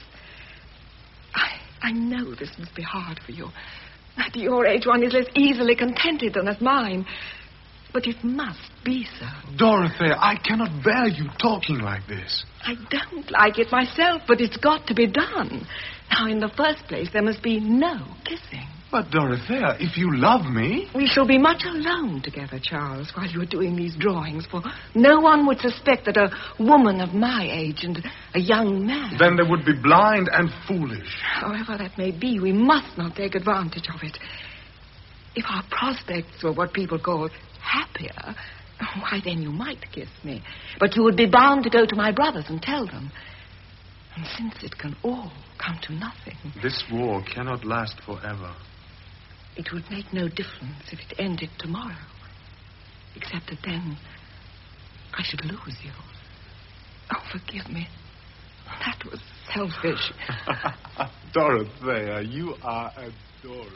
Speaker 5: I know this must be hard for you. At your age, one is less easily contented than at mine. But it must be so.
Speaker 8: Dorothea, I cannot bear you talking like this.
Speaker 5: I don't like it myself, but it's got to be done. Now, in the first place, there must be no kissing.
Speaker 8: But, Dorothea, if you love me...
Speaker 5: We shall be much alone together, Charles, while you are doing these drawings, for no one would suspect that a woman of my age and a young man...
Speaker 8: Then they would be blind and foolish.
Speaker 5: However that may be, we must not take advantage of it. If our prospects were what people call happier, why, then you might kiss me. But you would be bound to go to my brothers and tell them. And since it can all come to nothing...
Speaker 8: This war cannot last forever.
Speaker 5: It would make no difference if it ended tomorrow. Except that then I should lose you. Oh, forgive me. That was selfish.
Speaker 8: Dorothea, you are adorable.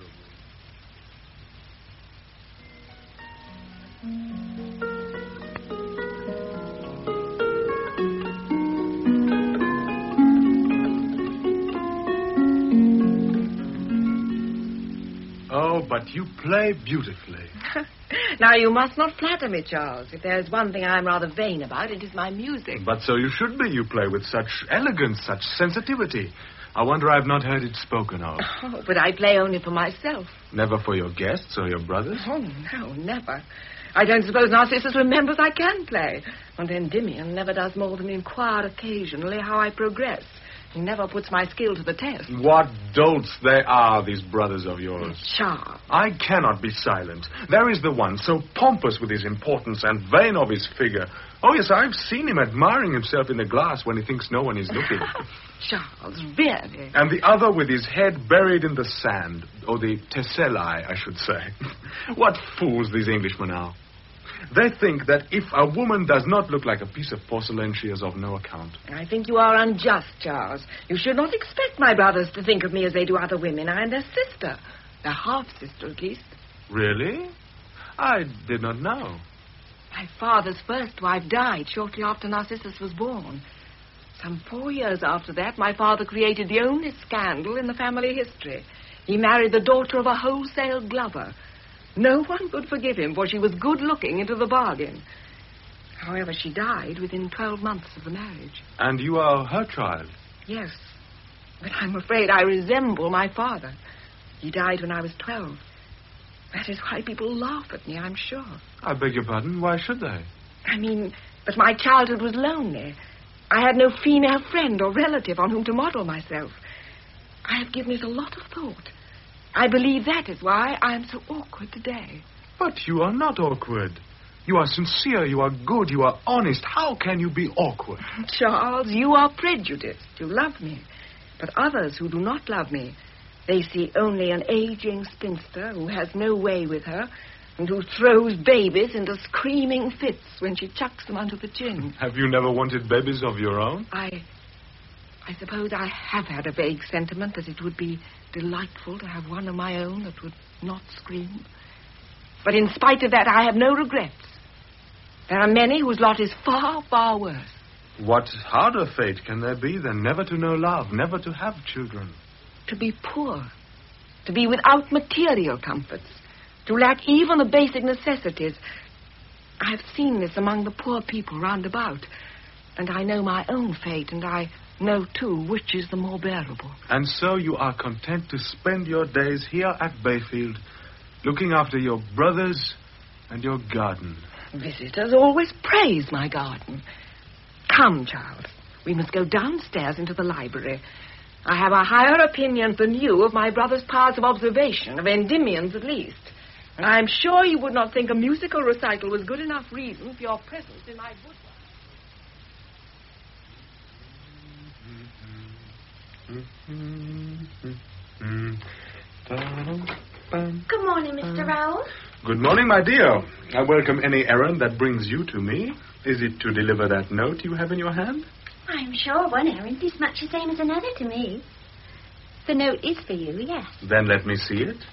Speaker 8: Oh, but you play beautifully.
Speaker 5: Now, you must not flatter me, Charles. If there's one thing I'm rather vain about, it is my music.
Speaker 8: But so you should be. You play with such elegance, such sensitivity. I wonder I've not heard it spoken of.
Speaker 5: Oh, but I play only for myself.
Speaker 8: Never for your guests or your brothers?
Speaker 5: Oh, no, never. I don't suppose Narcissus remembers I can play. And Endymion never does more than inquire occasionally how I progress. He never puts my skill to the test.
Speaker 8: What dolts they are, these brothers of yours.
Speaker 5: Charles.
Speaker 8: I cannot be silent. There is the one, so pompous with his importance and vain of his figure. Oh, yes, I've seen him admiring himself in the glass when he thinks no one is looking.
Speaker 5: Charles, really?
Speaker 8: And the other with his head buried in the sand, or the tessellae, I should say. What fools these Englishmen are. They think that if a woman does not look like a piece of porcelain, she is of no account.
Speaker 5: I think you are unjust, Charles. You should not expect my brothers to think of me as they do other women. I am their sister. Their half-sister, at least.
Speaker 8: Really? I did not know.
Speaker 5: My father's first wife died shortly after Narcissus was born. Some 4 years after that, my father created the only scandal in the family history. He married the daughter of a wholesale glover. No one could forgive him, for she was good-looking into the bargain. However, she died within 12 months of the marriage.
Speaker 8: And you are her child?
Speaker 5: Yes, but I'm afraid I resemble my father. He died when I was 12. That is why people laugh at me, I'm sure.
Speaker 8: I beg your pardon? Why should they?
Speaker 5: I mean, that my childhood was lonely. I had no female friend or relative on whom to model myself. I have given it a lot of thought. I believe that is why I am so awkward today.
Speaker 8: But you are not awkward. You are sincere, you are good, you are honest. How can you be awkward?
Speaker 5: Charles, you are prejudiced. You love me. But others who do not love me, they see only an aging spinster who has no way with her and who throws babies into screaming fits when she chucks them under the chin.
Speaker 8: Have you never wanted babies of your own?
Speaker 5: I suppose I have had a vague sentiment that it would be delightful to have one of my own that would not scream. But in spite of that, I have no regrets. There are many whose lot is far, far worse.
Speaker 8: What harder fate can there be than never to know love, never to have children?
Speaker 5: To be poor, to be without material comforts, to lack even the basic necessities. I have seen this among the poor people round about, and I know my own fate, and I know, too, which is the more bearable.
Speaker 8: And so you are content to spend your days here at Bayfield, looking after your brothers and your garden.
Speaker 5: Visitors always praise my garden. Come, Charles, we must go downstairs into the library. I have a higher opinion than you of my brother's powers of observation, of Endymion's at least. And I am sure you would not think a musical recital was good enough reason for your presence in my
Speaker 9: Good morning, Mr. Rowell.
Speaker 8: Good morning, my dear. I welcome any errand that brings you to me. Is it to deliver that note you have in your hand?
Speaker 9: I'm sure one errand is much the same as another to me. The note is for you, yes.
Speaker 8: Then let me see it.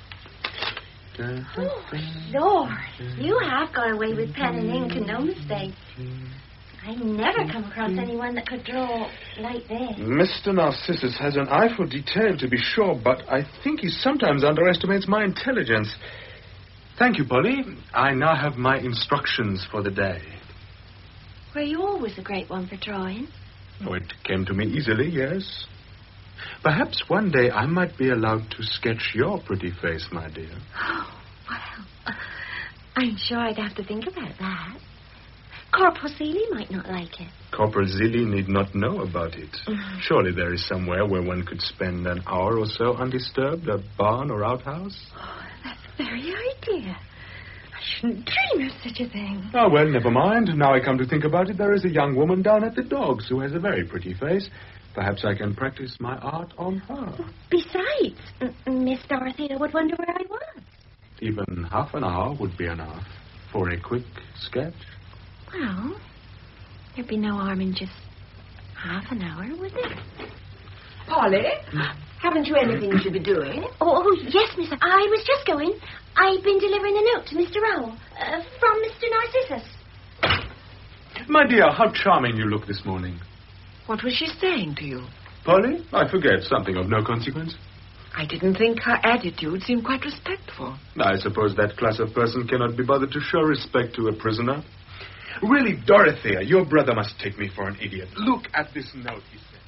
Speaker 9: Oh, Lord, you have got away with pen and ink and no mistake. I've never come across anyone that could draw like this.
Speaker 8: Mr. Narcissus has an eye for detail, to be sure, but I think he sometimes underestimates my intelligence. Thank you, Polly. I now have my instructions for the day.
Speaker 9: Were you always a great one for drawing?
Speaker 8: Oh, it came to me easily, yes. Perhaps one day I might be allowed to sketch your pretty face, my dear.
Speaker 9: Oh, well, I'm sure I'd have to think about that. Corporal Seeley might not like it.
Speaker 8: Corporal Seeley need not know about it. Surely there is somewhere where one could spend an hour or so undisturbed, a barn or outhouse.
Speaker 9: Oh, that's the very idea. I shouldn't dream of such a thing.
Speaker 8: Oh, well, never mind. Now I come to think about it, there is a young woman down at the Dogs who has a very pretty face. Perhaps I can practice my art on her.
Speaker 9: Besides, Miss Dorothea would wonder where I was.
Speaker 8: Even half an hour would be enough for a quick sketch.
Speaker 9: Well, there'd be no harm in just half an hour, would there?
Speaker 5: Polly, haven't you anything you should be doing?
Speaker 9: Oh, yes, miss. I was just going. I've been delivering a note to Mr. Rowell from Mr. Narcissus.
Speaker 8: My dear, how charming you look this morning.
Speaker 5: What was she saying to you?
Speaker 8: Polly? I forget. Something of no consequence.
Speaker 5: I didn't think her attitude seemed quite respectful.
Speaker 8: I suppose that class of person cannot be bothered to show respect to a prisoner. Really, Dorothea, your brother must take me for an idiot. Look at this note he sent.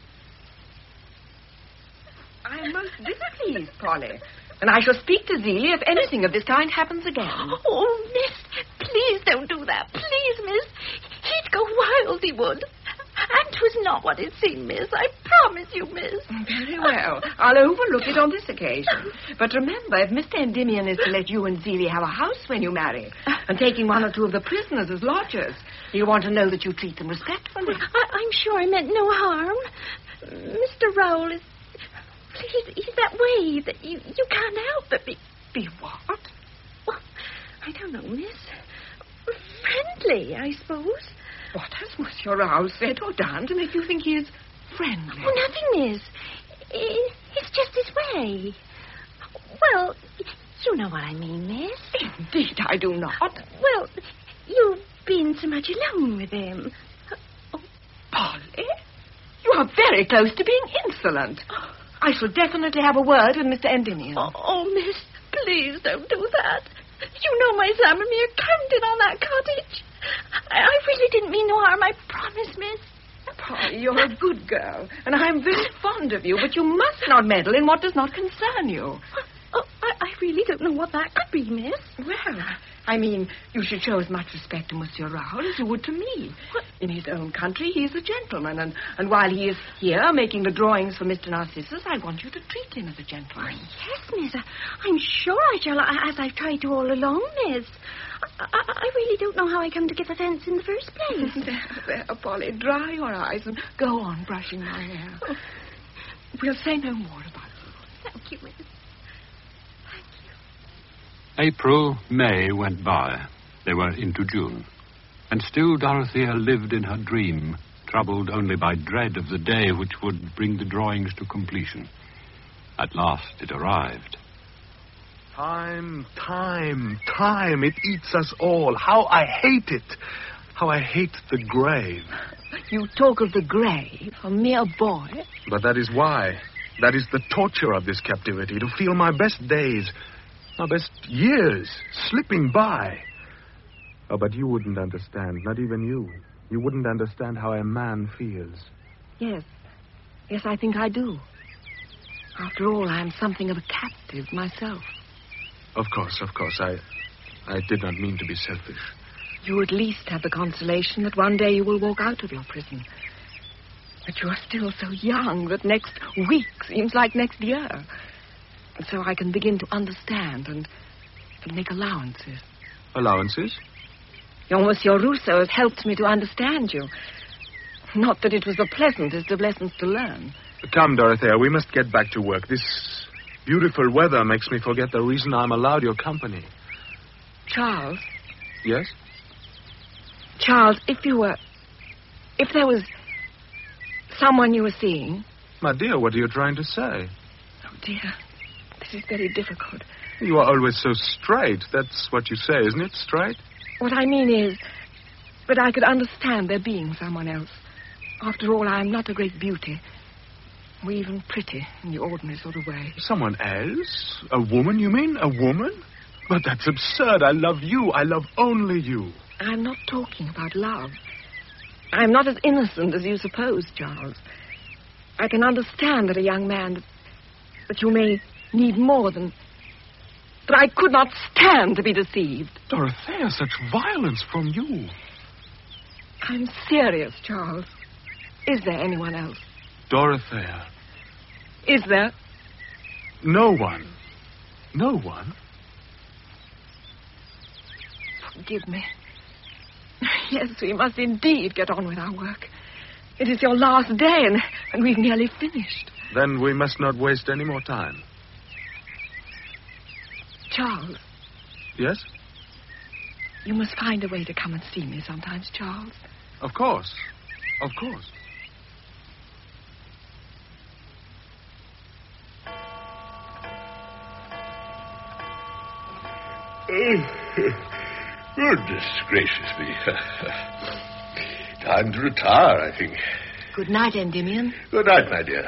Speaker 5: I am most displeased, Polly. And I shall speak to Zelie if anything of this kind happens again.
Speaker 9: Oh, miss, please don't do that. Please, miss. He'd go wild, he would. And 'twas not what it seemed, miss. I promise you, miss.
Speaker 5: Very well. I'll overlook it on this occasion. But remember, if Mr. Endymion is to let you and Zelie have a house when you marry, and taking one or two of the prisoners as lodgers, you want to know that you treat them respectfully.
Speaker 9: I'm sure I meant no harm. Mr. Rowell is... He's that way that you can't help but be...
Speaker 5: Be what?
Speaker 9: Well, I don't know, miss. Friendly, I suppose.
Speaker 5: What has Monsieur Rowell said or done to make you think he is friendly?
Speaker 9: Oh, nothing, miss. It's just his way. Well, you know what I mean, miss.
Speaker 5: Indeed, I do not.
Speaker 9: Well, you've been so much alone with him.
Speaker 5: Oh, Polly, you are very close to being insolent. I shall definitely have a word with Mr. Endymion.
Speaker 9: Oh, miss, please don't do that. You know my Samomir counted on that cottage. I really didn't mean no harm, I promise, miss.
Speaker 5: Polly, you're a good girl, and I'm very fond of you, but you must not meddle in what does not concern you.
Speaker 9: Oh, I really don't know what that could be, miss.
Speaker 5: Well, I mean, you should show as much respect to Monsieur Rowell as you would to me.
Speaker 9: What?
Speaker 5: In his own country, he is a gentleman, and while he is here making the drawings for Mr. Narcissus, I want you to treat him as a gentleman.
Speaker 9: Yes, miss. I'm sure I shall, as I've tried to all along, miss. I really don't know how I come to give offence in the first place.
Speaker 5: There, Polly, dry your eyes and go on brushing my hair. Oh. We'll say no more about it.
Speaker 9: Thank you, miss.
Speaker 2: April, May went by. They were into June. And still Dorothea lived in her dream, troubled only by dread of the day which would bring the drawings to completion. At last it arrived.
Speaker 8: Time. It eats us all. How I hate it. How I hate the grave.
Speaker 5: You talk of the grave, a mere boy.
Speaker 8: But that is why. That is the torture of this captivity, to feel my best days, my best years, slipping by. Oh, but you wouldn't understand, not even you. You wouldn't understand how a man feels.
Speaker 5: Yes, I think I do. After all, I am something of a captive myself.
Speaker 8: Of course. I did not mean to be selfish.
Speaker 5: You at least have the consolation that one day you will walk out of your prison. But you are still so young that next week seems like next year. And so I can begin to understand and make allowances.
Speaker 8: Allowances?
Speaker 5: Your Monsieur Rousseau has helped me to understand you. Not that it was the pleasantest of lessons to learn.
Speaker 8: Come, Dorothea, we must get back to work. This beautiful weather makes me forget the reason I'm allowed your company.
Speaker 5: Charles?
Speaker 8: Yes?
Speaker 5: Charles, if there was someone you were seeing...
Speaker 8: My dear, what are you trying to say?
Speaker 5: Oh, dear, this is very difficult.
Speaker 8: You are always so straight. That's what you say, isn't it? Straight?
Speaker 5: What I mean is that I could understand there being someone else. After all, I am not a great beauty. Or even pretty in the ordinary sort of way.
Speaker 8: Someone else? A woman, you mean? A woman? But that's absurd. I love you. I love only you.
Speaker 5: I'm not talking about love. I'm not as innocent as you suppose, Charles. I can understand that a young man, that you may need more than... But I could not stand to be deceived.
Speaker 8: Dorothea, such violence from you.
Speaker 5: I'm serious, Charles. Is there anyone else?
Speaker 8: Dorothea.
Speaker 5: Is there?
Speaker 8: No one. No one?
Speaker 5: Forgive me. Yes, we must indeed get on with our work. It is your last day, and we've nearly finished.
Speaker 8: Then we must not waste any more time.
Speaker 5: Charles.
Speaker 8: Yes?
Speaker 5: You must find a way to come and see me sometimes, Charles.
Speaker 8: Of course. Of course.
Speaker 3: Goodness gracious me. Time to retire, I think.
Speaker 5: Good night, Endymion.
Speaker 3: Good night, my dear.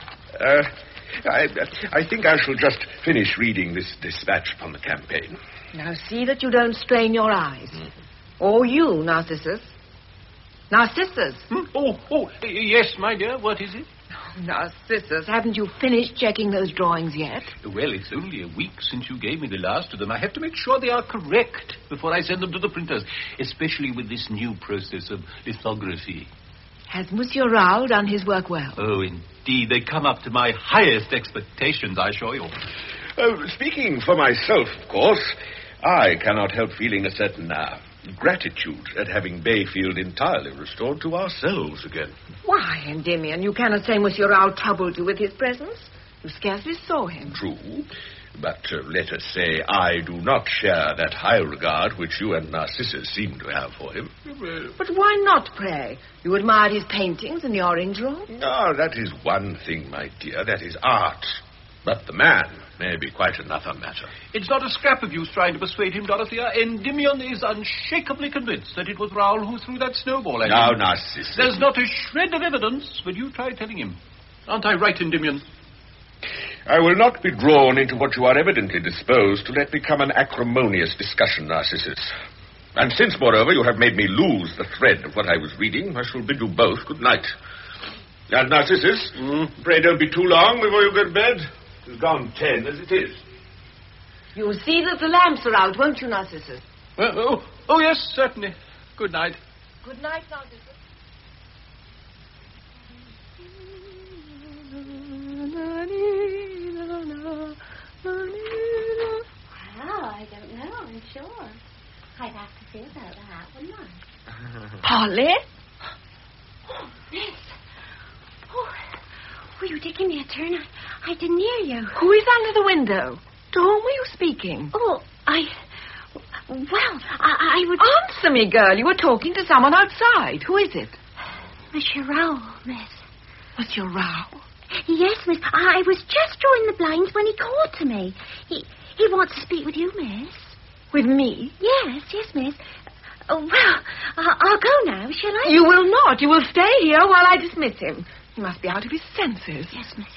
Speaker 3: I think I shall just finish reading this dispatch upon the campaign.
Speaker 5: Now see that you don't strain your eyes. Or you, Narcissus. Narcissus!
Speaker 7: Oh, yes, my dear, what is it?
Speaker 5: Oh, Narcissus, haven't you finished checking those drawings yet?
Speaker 7: Well, it's only a week since you gave me the last of them. I have to make sure they are correct before I send them to the printers, especially with this new process of lithography.
Speaker 5: Has Monsieur Raoul done his work well?
Speaker 7: Oh, indeed. They come up to my highest expectations, I assure you.
Speaker 3: Speaking for myself, of course, I cannot help feeling a certain gratitude at having Bayfield entirely restored to ourselves again.
Speaker 5: Why, Endymion, you cannot say Monsieur Raoul troubled you with his presence. You scarcely saw him.
Speaker 3: True. But let us say I do not share that high regard which you and Narcissus seem to have for him.
Speaker 5: But why not, pray? You admired his paintings in the Orange Room?
Speaker 3: Ah, that is one thing, my dear. That is art. But the man may be quite another matter.
Speaker 7: It's not a scrap of use trying to persuade him, Dorothea. Endymion is unshakably convinced that it was Raoul who threw that snowball at him.
Speaker 3: Now, Narcissus.
Speaker 7: There's not a shred of evidence, but you try telling him. Aren't I right, Endymion?
Speaker 3: I will not be drawn into what you are evidently disposed to let become an acrimonious discussion, Narcissus. And since, moreover, you have made me lose the thread of what I was reading, I shall bid you both good night. And, Narcissus, pray don't be too long before you go to bed. It's gone 10 as it is.
Speaker 5: You'll see that the lamps are out, won't you, Narcissus?
Speaker 7: Oh, yes, certainly. Good night.
Speaker 5: Good night, Narcissus.
Speaker 9: Well, I don't know, I'm sure. I'd have to see about that, wouldn't I?
Speaker 5: Polly?
Speaker 9: Oh, Miss. Oh, you did give me a turn. I didn't hear you.
Speaker 5: Who is under the window? To whom were you speaking?
Speaker 9: Oh, I would...
Speaker 5: Answer me, girl. You were talking to someone outside. Who is it?
Speaker 9: Monsieur Raoul, miss.
Speaker 5: Monsieur Raoul?
Speaker 9: Yes, miss. I was just drawing the blinds when he called to me. He wants to speak with you, miss.
Speaker 5: With me?
Speaker 9: Yes, miss. Oh, well, I'll go now, shall I?
Speaker 5: You will not. You will stay here while I dismiss him. He must be out of his senses.
Speaker 9: Yes, miss.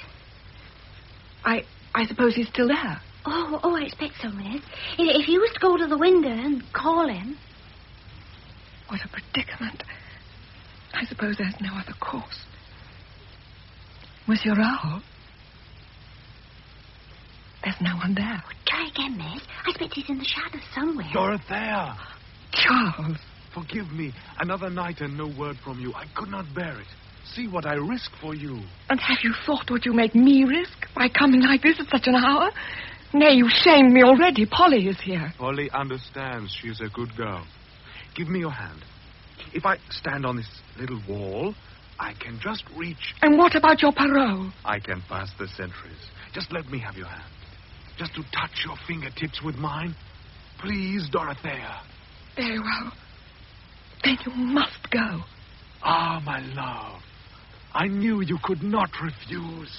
Speaker 5: I suppose he's still there.
Speaker 9: Oh, I expect so, miss. If you was to go to the window and call him...
Speaker 5: What a predicament. I suppose there's no other course. Monsieur Raoul? There's no one there.
Speaker 9: Oh, try again, miss. I expect he's in the shadows somewhere.
Speaker 8: Dorothea!
Speaker 5: Charles.
Speaker 8: Forgive me. Another night and no word from you. I could not bear it. See what I risk for you.
Speaker 5: And have you thought what you make me risk by coming like this at such an hour? Nay, you shamed me already. Polly is here.
Speaker 8: Polly understands. She is a good girl. Give me your hand. If I stand on this little wall, I can just reach...
Speaker 5: And what about your parole?
Speaker 8: I can pass the sentries. Just let me have your hand. Just to touch your fingertips with mine. Please, Dorothea.
Speaker 5: Very well. Then you must go.
Speaker 8: Ah, my love. I knew you could not refuse.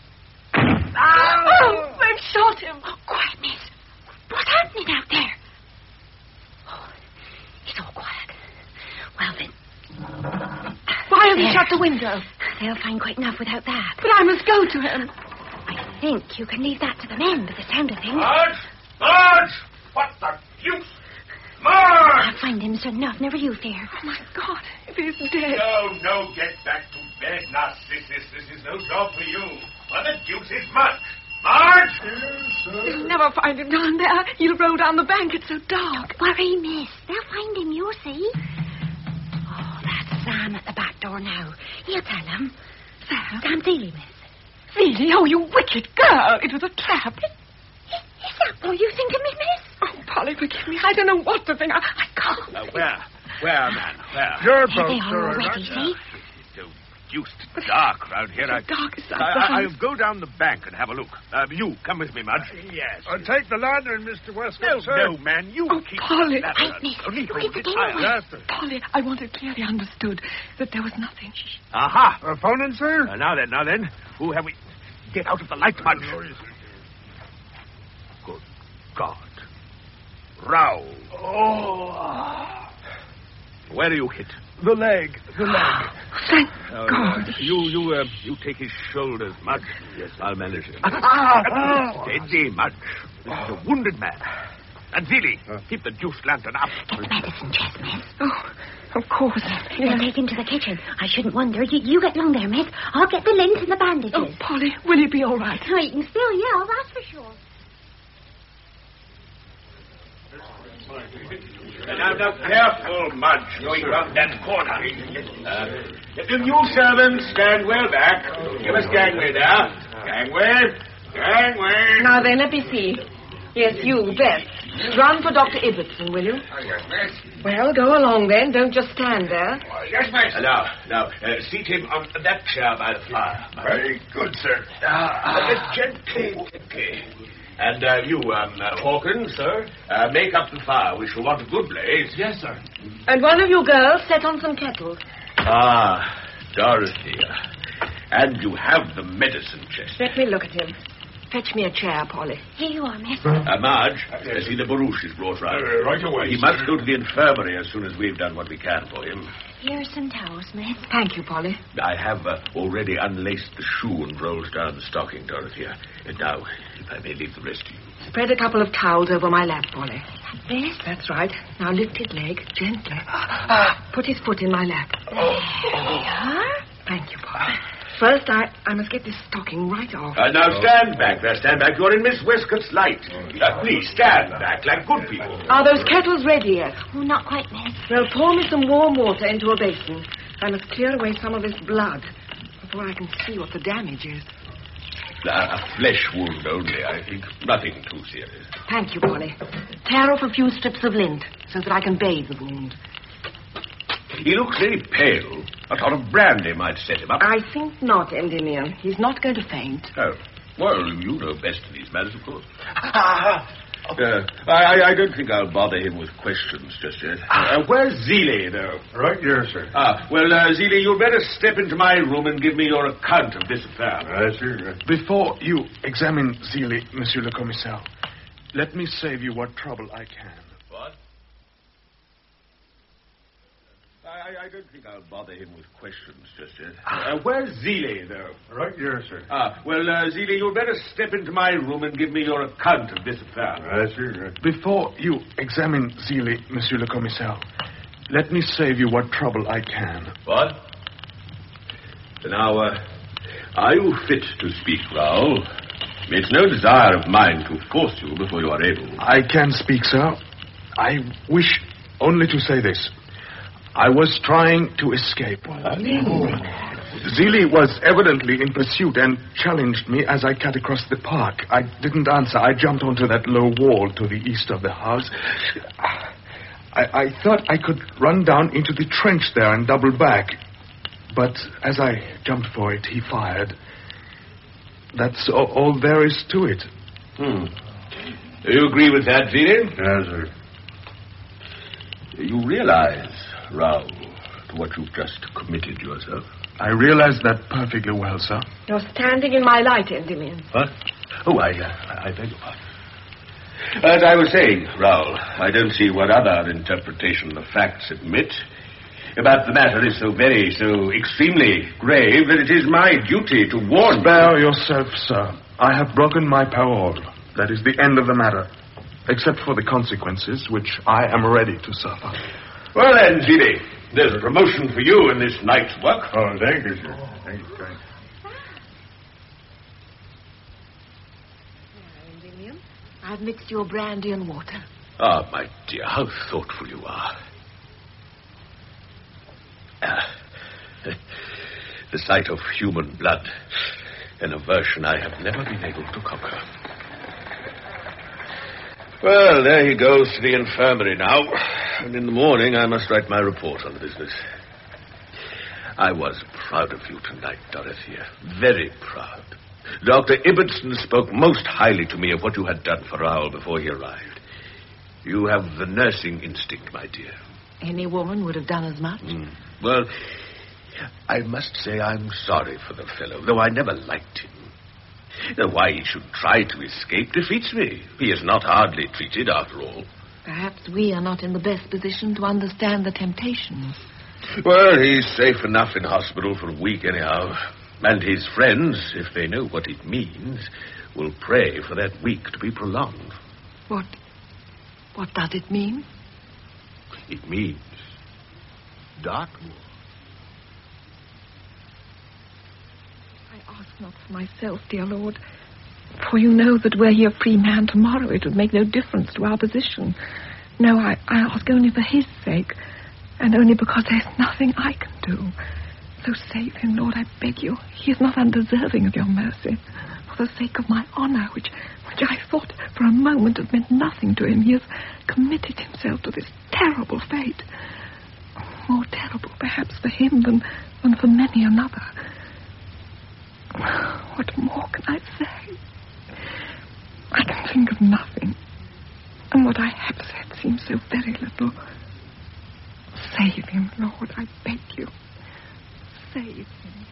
Speaker 5: Oh, they've shot him.
Speaker 9: Oh, quiet, miss. What's happening out there? Oh, it's all quiet. Well, then...
Speaker 5: Why have you shut the window?
Speaker 9: They'll find quite enough without that.
Speaker 5: But I must go to him.
Speaker 9: I think you can leave that to the men, by the sound of things.
Speaker 3: Marge! What the deuce? Marge!
Speaker 9: I'll find him soon enough, never you fear.
Speaker 5: Oh, my God, if he's dead.
Speaker 3: No, get back to bed, Narcissus. This is no job for you. What the deuce is Mudge? Marge!
Speaker 5: You'll never find him down there. He'll roll down the bank. It's so dark.
Speaker 9: Don't worry, miss. They'll find him, you'll see. Oh, that's Sam at the back door now. He'll tell him. Sam Seeley, miss.
Speaker 5: Seeley? Oh, you wicked girl. It was a trap.
Speaker 9: Is that what you think of me, miss?
Speaker 5: Oh, Polly, forgive me. I don't know what to think. I can't.
Speaker 3: Where, man? Where?
Speaker 6: Your
Speaker 9: There they
Speaker 6: boat,
Speaker 9: are
Speaker 6: sir.
Speaker 9: already, see?
Speaker 3: It's so deuced dark round here.
Speaker 5: It's dark as that.
Speaker 3: I'll go down the bank and have a look. You, come with me, Mudge. Yes.
Speaker 6: Take the lantern, Mr. Westcott, sir.
Speaker 3: No, man, you
Speaker 5: Oh,
Speaker 3: keep
Speaker 5: Polly.
Speaker 3: that
Speaker 9: Right, miss.
Speaker 3: Only
Speaker 9: You
Speaker 3: hold
Speaker 9: keep
Speaker 3: it
Speaker 9: the
Speaker 3: higher.
Speaker 9: game
Speaker 6: Yes, sir.
Speaker 5: Polly, I want it clearly understood that there was nothing.
Speaker 3: Aha!
Speaker 6: Phone, sir?
Speaker 3: Now then. Who have we... Get out of the light, Mudge. Good God. Raoul.
Speaker 6: Oh.
Speaker 3: Where are you hit?
Speaker 6: The leg.
Speaker 5: Thank God.
Speaker 3: You take his shoulders, Mudge. Yes, I'll manage him. Steady, Mudge. This is a wounded man. And Zilly, keep the deuced lantern up.
Speaker 9: Get the medicine chest, miss.
Speaker 5: Oh, of course.
Speaker 9: Then take him to the kitchen. I shouldn't wonder. You get along there, miss. I'll get the lint and the bandages.
Speaker 5: Oh, Polly, will he be all right?
Speaker 9: Oh, he can still yell, that's for sure.
Speaker 3: Now, careful, Mudge, going round that corner. You servants, stand well back. Give us gangway there. Gangway.
Speaker 5: Now then, let me see. Yes, you, Beth. Run for Dr. Ibbotson, will you?
Speaker 3: Yes, miss.
Speaker 5: Well, go along then. Don't just stand there.
Speaker 3: Yes, miss. Now, seat him on that chair by the fire.
Speaker 6: Very good, sir.
Speaker 3: Gently. Okay. And you, Hawkins, sir, make up the fire. We shall want a good blaze.
Speaker 8: Yes, sir.
Speaker 5: And one of you girls set on some kettles.
Speaker 3: Ah, Dorothea. And you have the medicine chest.
Speaker 5: Let me look at him. Fetch me a chair, Polly.
Speaker 9: Here you are, miss.
Speaker 3: Marge, see the barouche is brought round.
Speaker 6: Right away,
Speaker 3: He must go to the infirmary as soon as we've done what we can for him.
Speaker 9: Here's some towels, miss.
Speaker 5: Thank you, Polly.
Speaker 3: I have already unlaced the shoe and rolled down the stocking, Dorothea. And now, if I may leave the rest to you.
Speaker 5: Spread a couple of towels over my lap, Polly.
Speaker 9: This?
Speaker 5: That's right. Now lift his leg gently. Put his foot in my lap.
Speaker 9: There we are.
Speaker 5: Thank you, Polly. First, I must get this stocking right off.
Speaker 3: Now stand back there, stand back. You're in Miss Westcott's light. Please, stand back like good people.
Speaker 5: Are those kettles ready yet?
Speaker 9: Oh, not quite, miss.
Speaker 5: Well, pour me some warm water into a basin. I must clear away some of this blood before I can see what the damage is.
Speaker 3: A flesh wound only, I think. Nothing too serious.
Speaker 5: Thank you, Polly. Tear off a few strips of lint so that I can bathe the wound.
Speaker 3: He looks very pale. A tot of brandy might set him up.
Speaker 5: I think not, Endymion. He's not going to faint.
Speaker 3: Oh. Well, you know best in these matters, of course. I don't think I'll bother him with questions just yet. Where's Zeeley, though?
Speaker 10: Right here, sir.
Speaker 3: Zeeley, you'd better step into my room and give me your account of this affair.
Speaker 10: Right, sir.
Speaker 8: Before you examine Zeeley, Monsieur le Commissaire, let me save you what trouble I can.
Speaker 3: What? I don't think I'll bother him with questions just yet. Where's Zeeley, though?
Speaker 10: Right here, sir.
Speaker 3: Zeeley, you'd better step into my room and give me your account of this affair.
Speaker 10: Right, sir.
Speaker 8: Before you examine Zeeley, Monsieur le Commissaire, let me save you what trouble I can.
Speaker 3: What? Now, are you fit to speak, Raoul? It's no desire of mine to force you before you are able.
Speaker 8: I can speak, sir. I wish only to say this. I was trying to escape. Zeeley was evidently in pursuit and challenged me as I cut across the park. I didn't answer. I jumped onto that low wall to the east of the house. I thought I could run down into the trench there and double back. But as I jumped for it, he fired. That's all there is to it.
Speaker 3: Do you agree with that, Zeeley?
Speaker 10: Yes, sir.
Speaker 3: You realize, Raoul, to what you've just committed yourself?
Speaker 8: I realize that perfectly well, sir.
Speaker 5: You're standing in my light, Endymion.
Speaker 3: What? Oh, I beg your pardon. As I was saying, Raoul, I don't see what other interpretation the facts admit. But the matter is so extremely grave that it is my duty to warn...
Speaker 8: Spare yourself, sir. I have broken my parole. That is the end of the matter. Except for the consequences, which I am ready to suffer.
Speaker 3: Well then, Zeeley, there's a promotion for you in this night's work.
Speaker 10: Oh, thank you, sir. Thank you.
Speaker 5: Endymion, I've mixed your brandy and water.
Speaker 3: Ah, my dear, how thoughtful you are. The sight of human blood, an aversion I have never been able to conquer. Well, there he goes to the infirmary now, and in the morning I must write my report on the business. I was proud of you tonight, Dorothea. Very proud. Dr. Ibbotson spoke most highly to me of what you had done for Raoul before he arrived. You have the nursing instinct, my dear.
Speaker 5: Any woman would have done as much.
Speaker 3: Well, I must say I'm sorry for the fellow, though I never liked him. Why he should try to escape defeats me. He is not hardly treated, after all.
Speaker 5: Perhaps we are not in the best position to understand the temptations.
Speaker 3: Well, he's safe enough in hospital for a week anyhow. And his friends, if they know what it means, will pray for that week to be prolonged.
Speaker 5: What does it mean?
Speaker 3: It means Dartmoor.
Speaker 5: I ask not for myself, dear Lord, for you know that were he a free man tomorrow, it would make no difference to our position. No, I ask only for his sake, and only because there's nothing I can do. So save him, Lord, I beg you. He is not undeserving of your mercy. For the sake of my honor, which I thought for a moment had meant nothing to him, he has committed himself to this terrible fate. More terrible, perhaps, for him than for many another. What more can I say? I can think of nothing. And what I have said seems so very little. Save him, Lord, I beg you. Save him.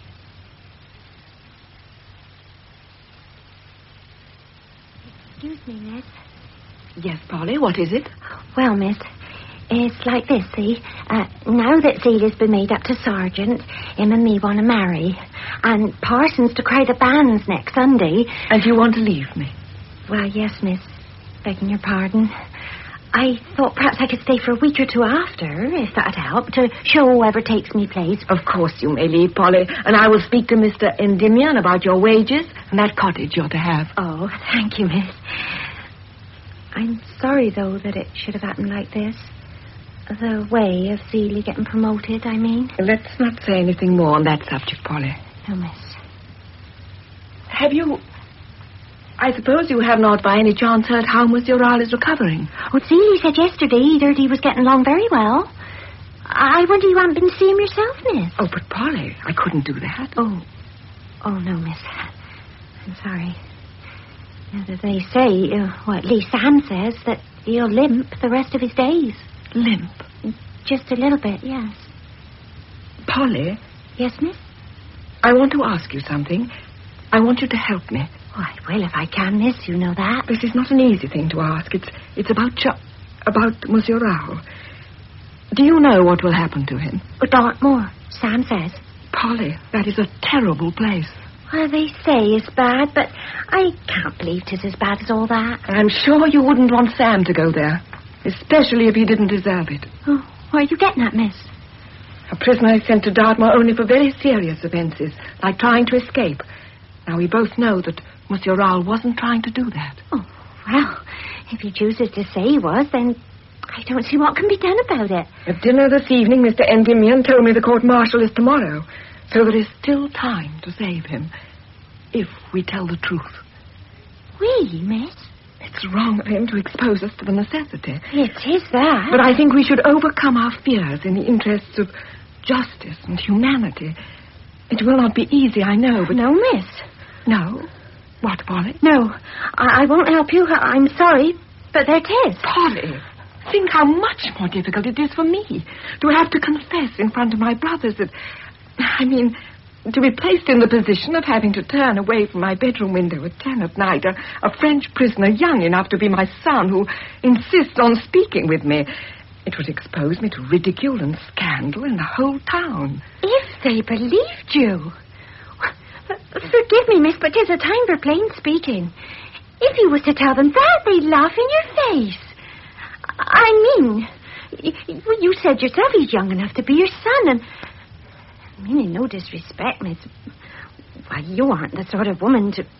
Speaker 9: Excuse me, miss.
Speaker 5: Yes, Polly, what is it?
Speaker 9: Well, miss, it's like this, see. Now that Zeeley's been made up to sergeant, him and me want to marry. And Parsons to cry the banns next Sunday.
Speaker 5: And you want to leave me?
Speaker 9: Well, yes, miss. Begging your pardon. I thought perhaps I could stay for a week or two after, if that'd help, to show whoever takes me place.
Speaker 5: Of course you may leave, Polly, and I will speak to Mr. Endymion about your wages and that cottage you're to have.
Speaker 9: Oh, thank you, miss. I'm sorry, though, that it should have happened like this. The way of Zeeley getting promoted, I mean.
Speaker 5: Let's not say anything more on that subject, Polly.
Speaker 9: No, miss.
Speaker 5: Have you... I suppose you have not by any chance heard how Monsieur Raoul is recovering.
Speaker 9: Oh, Zeeley said yesterday that he was getting along very well. I wonder you haven't been to see him yourself, miss.
Speaker 5: Oh, but Polly, I couldn't do that.
Speaker 9: Oh, no, miss. I'm sorry. They say, or at least Sam says, that he'll limp the rest of his days.
Speaker 5: Limp?
Speaker 9: Just a little bit, yes.
Speaker 5: Polly?
Speaker 9: Yes, miss?
Speaker 5: I want to ask you something. I want you to help me.
Speaker 9: Oh, I will if I can, miss. You know that.
Speaker 5: This is not an easy thing to ask. It's about Monsieur Raoul. Do you know what will happen to him?
Speaker 9: Dartmoor, Sam says.
Speaker 5: Polly, that is a terrible place.
Speaker 9: Well, they say it's bad, but I can't believe 'tis as bad as all that.
Speaker 5: I'm sure you wouldn't want Sam to go there, especially if he didn't deserve it.
Speaker 9: Oh, where are you getting at, miss?
Speaker 5: A prisoner is sent to Dartmoor only for very serious offences, like trying to escape. Now, we both know that Monsieur Raoul wasn't trying to do that.
Speaker 9: Oh, well, if he chooses to say he was, then I don't see what can be done about it.
Speaker 5: At dinner this evening, Mr. Endymion told me the court-martial is tomorrow, so there is still time to save him, if we tell the truth.
Speaker 9: We, miss?
Speaker 5: It's wrong of him to expose us to the necessity.
Speaker 9: It is that.
Speaker 5: But I think we should overcome our fears in the interests of justice and humanity. It will not be easy, I know, but...
Speaker 9: No, miss.
Speaker 5: No? What, Polly?
Speaker 9: No, I won't help you. I'm sorry, but there it is.
Speaker 5: Polly, think how much more difficult it is for me to have to confess in front of my brothers that... I mean, to be placed in the position of having to turn away from my bedroom window at 10 at night, a French prisoner young enough to be my son who insists on speaking with me. It would expose me to ridicule and scandal in the whole town.
Speaker 9: If they believed you... Forgive me, miss, but 'tis a time for plain speaking. If you was to tell them that, they'd laugh in your face. I mean, you said yourself he's young enough to be your son, and... Meaning no disrespect, miss. Why, you aren't the sort of woman to...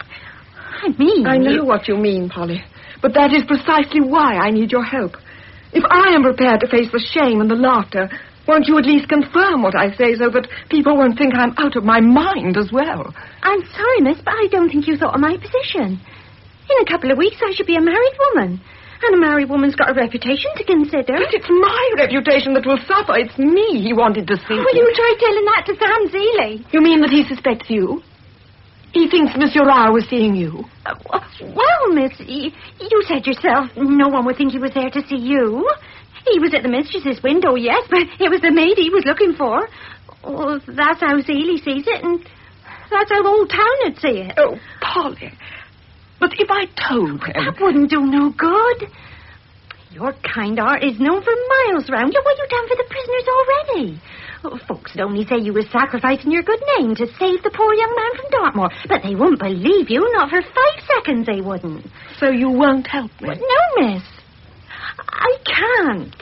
Speaker 5: I know what you mean, Polly, but that is precisely why I need your help. If I am prepared to face the shame and the laughter, won't you at least confirm what I say so that people won't think I'm out of my mind as well?
Speaker 9: I'm sorry, miss, but I don't think you thought of my position. In a couple of weeks, I should be a married woman. And a married woman's got a reputation to consider.
Speaker 5: But it's my reputation that will suffer. It's me he wanted to see.
Speaker 9: Will you try telling that to Sam Seeley?
Speaker 5: You mean that he suspects you? He thinks Monsieur Raoul was seeing you?
Speaker 9: Well, miss, you said yourself no one would think he was there to see you. He was at the mistress's window, yes, but it was the maid he was looking for. Oh, that's how Seeley sees it, and that's how the whole town would see it.
Speaker 5: Oh, Polly... But if I told him...
Speaker 9: That wouldn't do no good. Your kind heart is known for miles round. What you done for the prisoners already? Oh, folks would only say you was sacrificing your good name to save the poor young man from Dartmoor, but they wouldn't believe you, not for 5 seconds they wouldn't.
Speaker 5: So you won't help me?
Speaker 9: Well, no, miss. I can't.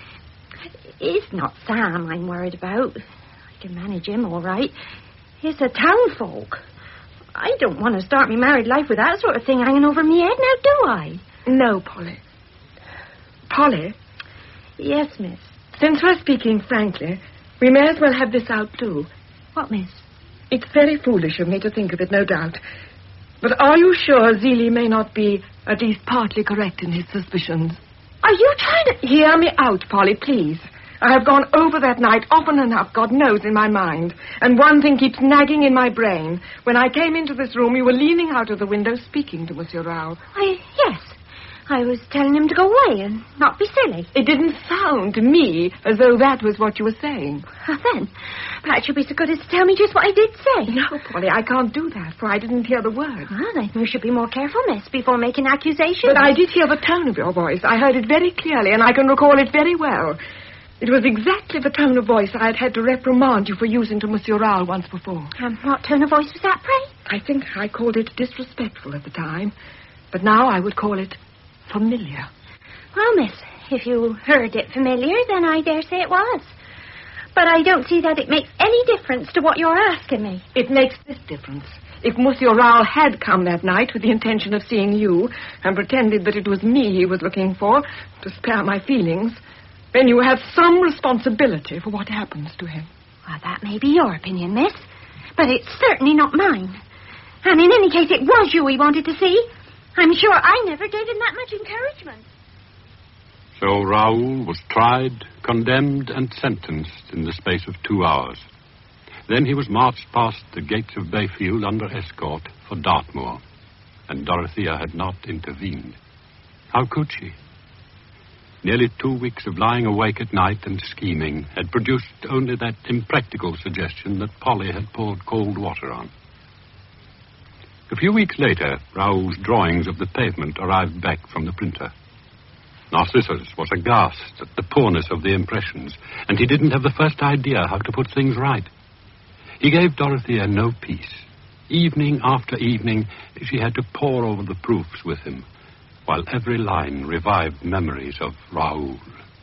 Speaker 9: It's not Sam I'm worried about. I can manage him all right. It's the townfolk. I don't want to start me married life with that sort of thing hanging over me head now, do I?
Speaker 5: No, Polly. Polly?
Speaker 9: Yes, miss.
Speaker 5: Since we're speaking frankly, we may as well have this out, too.
Speaker 9: What, miss?
Speaker 5: It's very foolish of me to think of it, no doubt. But are you sure Seeley may not be at least partly correct in his suspicions?
Speaker 9: Are you trying to...
Speaker 5: Hear me out, Polly, please. I have gone over that night often enough, God knows, in my mind. And one thing keeps nagging in my brain. When I came into this room, you were leaning out of the window speaking to Monsieur Raoul.
Speaker 9: Yes. I was telling him to go away and not be silly.
Speaker 5: It didn't sound to me as though that was what you were saying.
Speaker 9: Well, then, perhaps you'll be so good as to tell me just what I did say.
Speaker 5: No, Polly, I can't do that, for I didn't hear the word.
Speaker 9: Well, then you should be more careful, miss, before making accusations.
Speaker 5: But I did hear the tone of your voice. I heard it very clearly, and I can recall it very well. It was exactly the tone of voice I had to reprimand you for using to Monsieur Raoul once before.
Speaker 9: What tone of voice was that, pray?
Speaker 5: I think I called it disrespectful at the time, but now I would call it familiar.
Speaker 9: Well, miss, if you heard it familiar, then I dare say it was. But I don't see that it makes any difference to what you're asking me.
Speaker 5: It makes this difference. If Monsieur Raoul had come that night with the intention of seeing you and pretended that it was me he was looking for to spare my feelings... then you have some responsibility for what happens to him.
Speaker 9: Well, that may be your opinion, miss, but it's certainly not mine. And in any case, it was you he wanted to see. I'm sure I never gave him that much encouragement.
Speaker 2: So Raoul was tried, condemned, and sentenced in the space of 2 hours. Then he was marched past the gates of Bayfield under escort for Dartmoor. and Dorothea had not intervened. How could she? Nearly 2 weeks of lying awake at night and scheming had produced only that impractical suggestion that Polly had poured cold water on. A few weeks later, Raoul's drawings of the pavement arrived back from the printer. Narcissus was aghast at the poorness of the impressions, and he didn't have the first idea how to put things right. He gave Dorothea no peace. Evening after evening, she had to pore over the proofs with him, while every line revived memories of Raoul.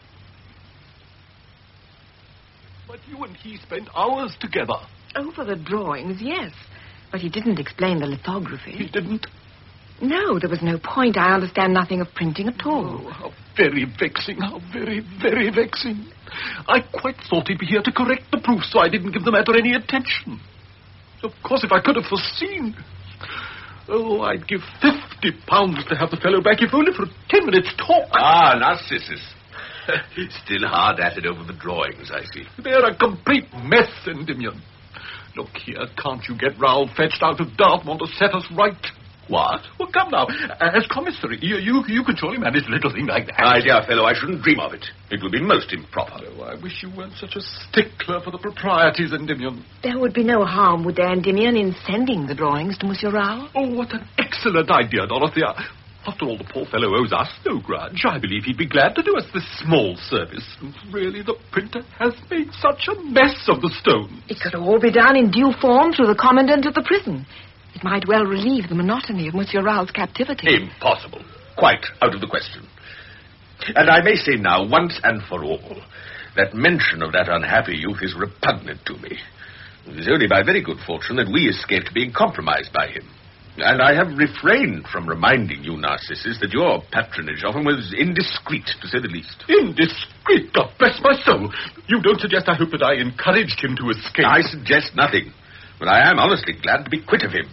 Speaker 7: But you and he spent hours together.
Speaker 5: Over the drawings, yes. But he didn't explain the lithography.
Speaker 7: He didn't?
Speaker 5: No, there was no point. I understand nothing of printing at all.
Speaker 7: Oh, how very vexing. How very, very vexing. I quite thought he'd be here to correct the proofs, so I didn't give the matter any attention. Of course, if I could have foreseen... Oh, I'd give £50 to have the fellow back, if only for a 10 minutes talk.
Speaker 3: Ah, Narcissus. Still hard at it over the drawings, I see.
Speaker 7: They're a complete mess, Endymion. Look here, can't you get Raoul fetched out of Dartmoor to set us right? What? Well, come now. As commissary, you can surely manage a little thing like that.
Speaker 3: My dear fellow, I shouldn't dream of it. It would be most improper.
Speaker 7: Oh, I wish you weren't such a stickler for the proprieties, Endymion.
Speaker 5: There would be no harm, would there, Endymion, in sending the drawings to Monsieur Raoul?
Speaker 7: Oh, what an excellent idea, Dorothea. After all, the poor fellow owes us no grudge. I believe he'd be glad to do us this small service. And really, the printer has made such a mess of the stones.
Speaker 5: It could all be done in due form through the commandant of the prison. It might well relieve the monotony of Monsieur Raoul's captivity.
Speaker 3: Impossible. Quite out of the question. And I may say now, once and for all, that mention of that unhappy youth is repugnant to me. It is only by very good fortune that we escaped being compromised by him. And I have refrained from reminding you, Narcissus, that your patronage of him was indiscreet, to say the least.
Speaker 7: Indiscreet? God bless my soul. You don't suggest, I hope, that I encouraged him to escape?
Speaker 3: I suggest nothing. But I am honestly glad to be quit of him.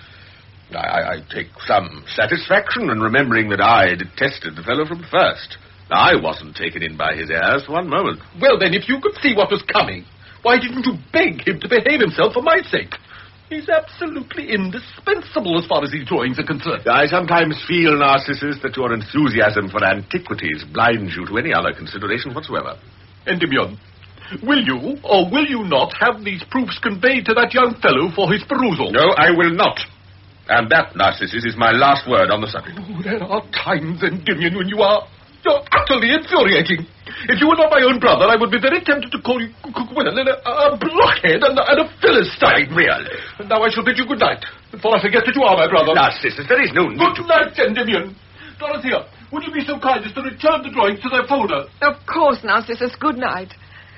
Speaker 3: I take some satisfaction in remembering that I detested the fellow from the first. I wasn't taken in by his airs for one moment.
Speaker 7: Well, then, if you could see what was coming, why didn't you beg him to behave himself for my sake? He's absolutely indispensable as far as these drawings are concerned.
Speaker 3: I sometimes feel, Narcissus, that your enthusiasm for antiquities blinds you to any other consideration whatsoever.
Speaker 7: Endymion, will you, or will you not, have these proofs conveyed to that young fellow for his perusal?
Speaker 3: No, I will not. And that, Narcissus, is my last word on the subject.
Speaker 7: Oh, there are times, Endymion, when you're utterly infuriating. If you were not my own brother, I would be very tempted to call you a blockhead and a philistine.
Speaker 3: Really?
Speaker 7: And now I shall bid you good night, before I forget that you are my brother.
Speaker 3: Narcissus, there is no need
Speaker 7: Good night, Endymion. Dorothea, would you be so kind as to return the drawings to their folder?
Speaker 5: Of course, Narcissus. Good night.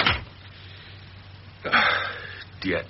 Speaker 3: Dear.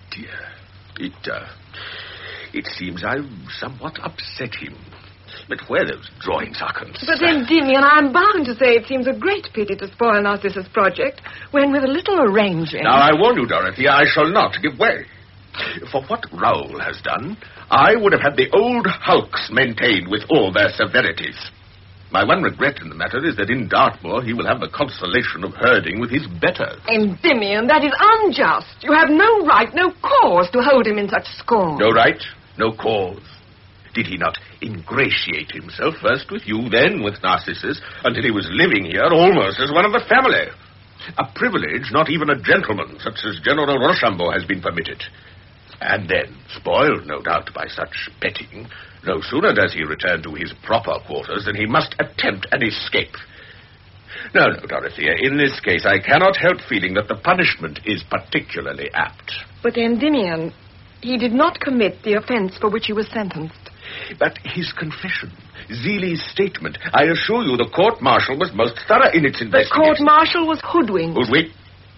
Speaker 3: It seems I've somewhat upset him. But where those drawings are concerned...
Speaker 5: But, Endymion, I'm bound to say it seems a great pity to spoil Narcissus' project, when with a little arranging...
Speaker 3: Now, I warn you, Dorothea, I shall not give way. For what Raoul has done, I would have had the old hulks maintained with all their severities. My one regret in the matter is that in Dartmoor he will have the consolation of herding with his betters.
Speaker 5: Endymion, that is unjust. You have no right, no cause to hold him in such scorn.
Speaker 3: No right, no cause. Did he not ingratiate himself first with you, then with Narcissus, until he was living here almost as one of the family? A privilege not even a gentleman such as General Rochambeau has been permitted. And then, spoiled, no doubt, by such betting, no sooner does he return to his proper quarters than he must attempt an escape. No, Dorothea, in this case I cannot help feeling that the punishment is particularly apt.
Speaker 5: But, Endymion, he did not commit the offense for which he was sentenced.
Speaker 3: But his confession, Zeeley's statement, I assure you the court-martial was most thorough in its investigation.
Speaker 5: The court-martial was hoodwinked.
Speaker 3: Hoodwinked?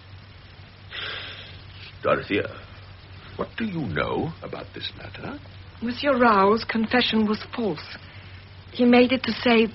Speaker 3: Dorothea, what do you know about this matter?
Speaker 5: Monsieur Raoul's confession was false. He made it to save...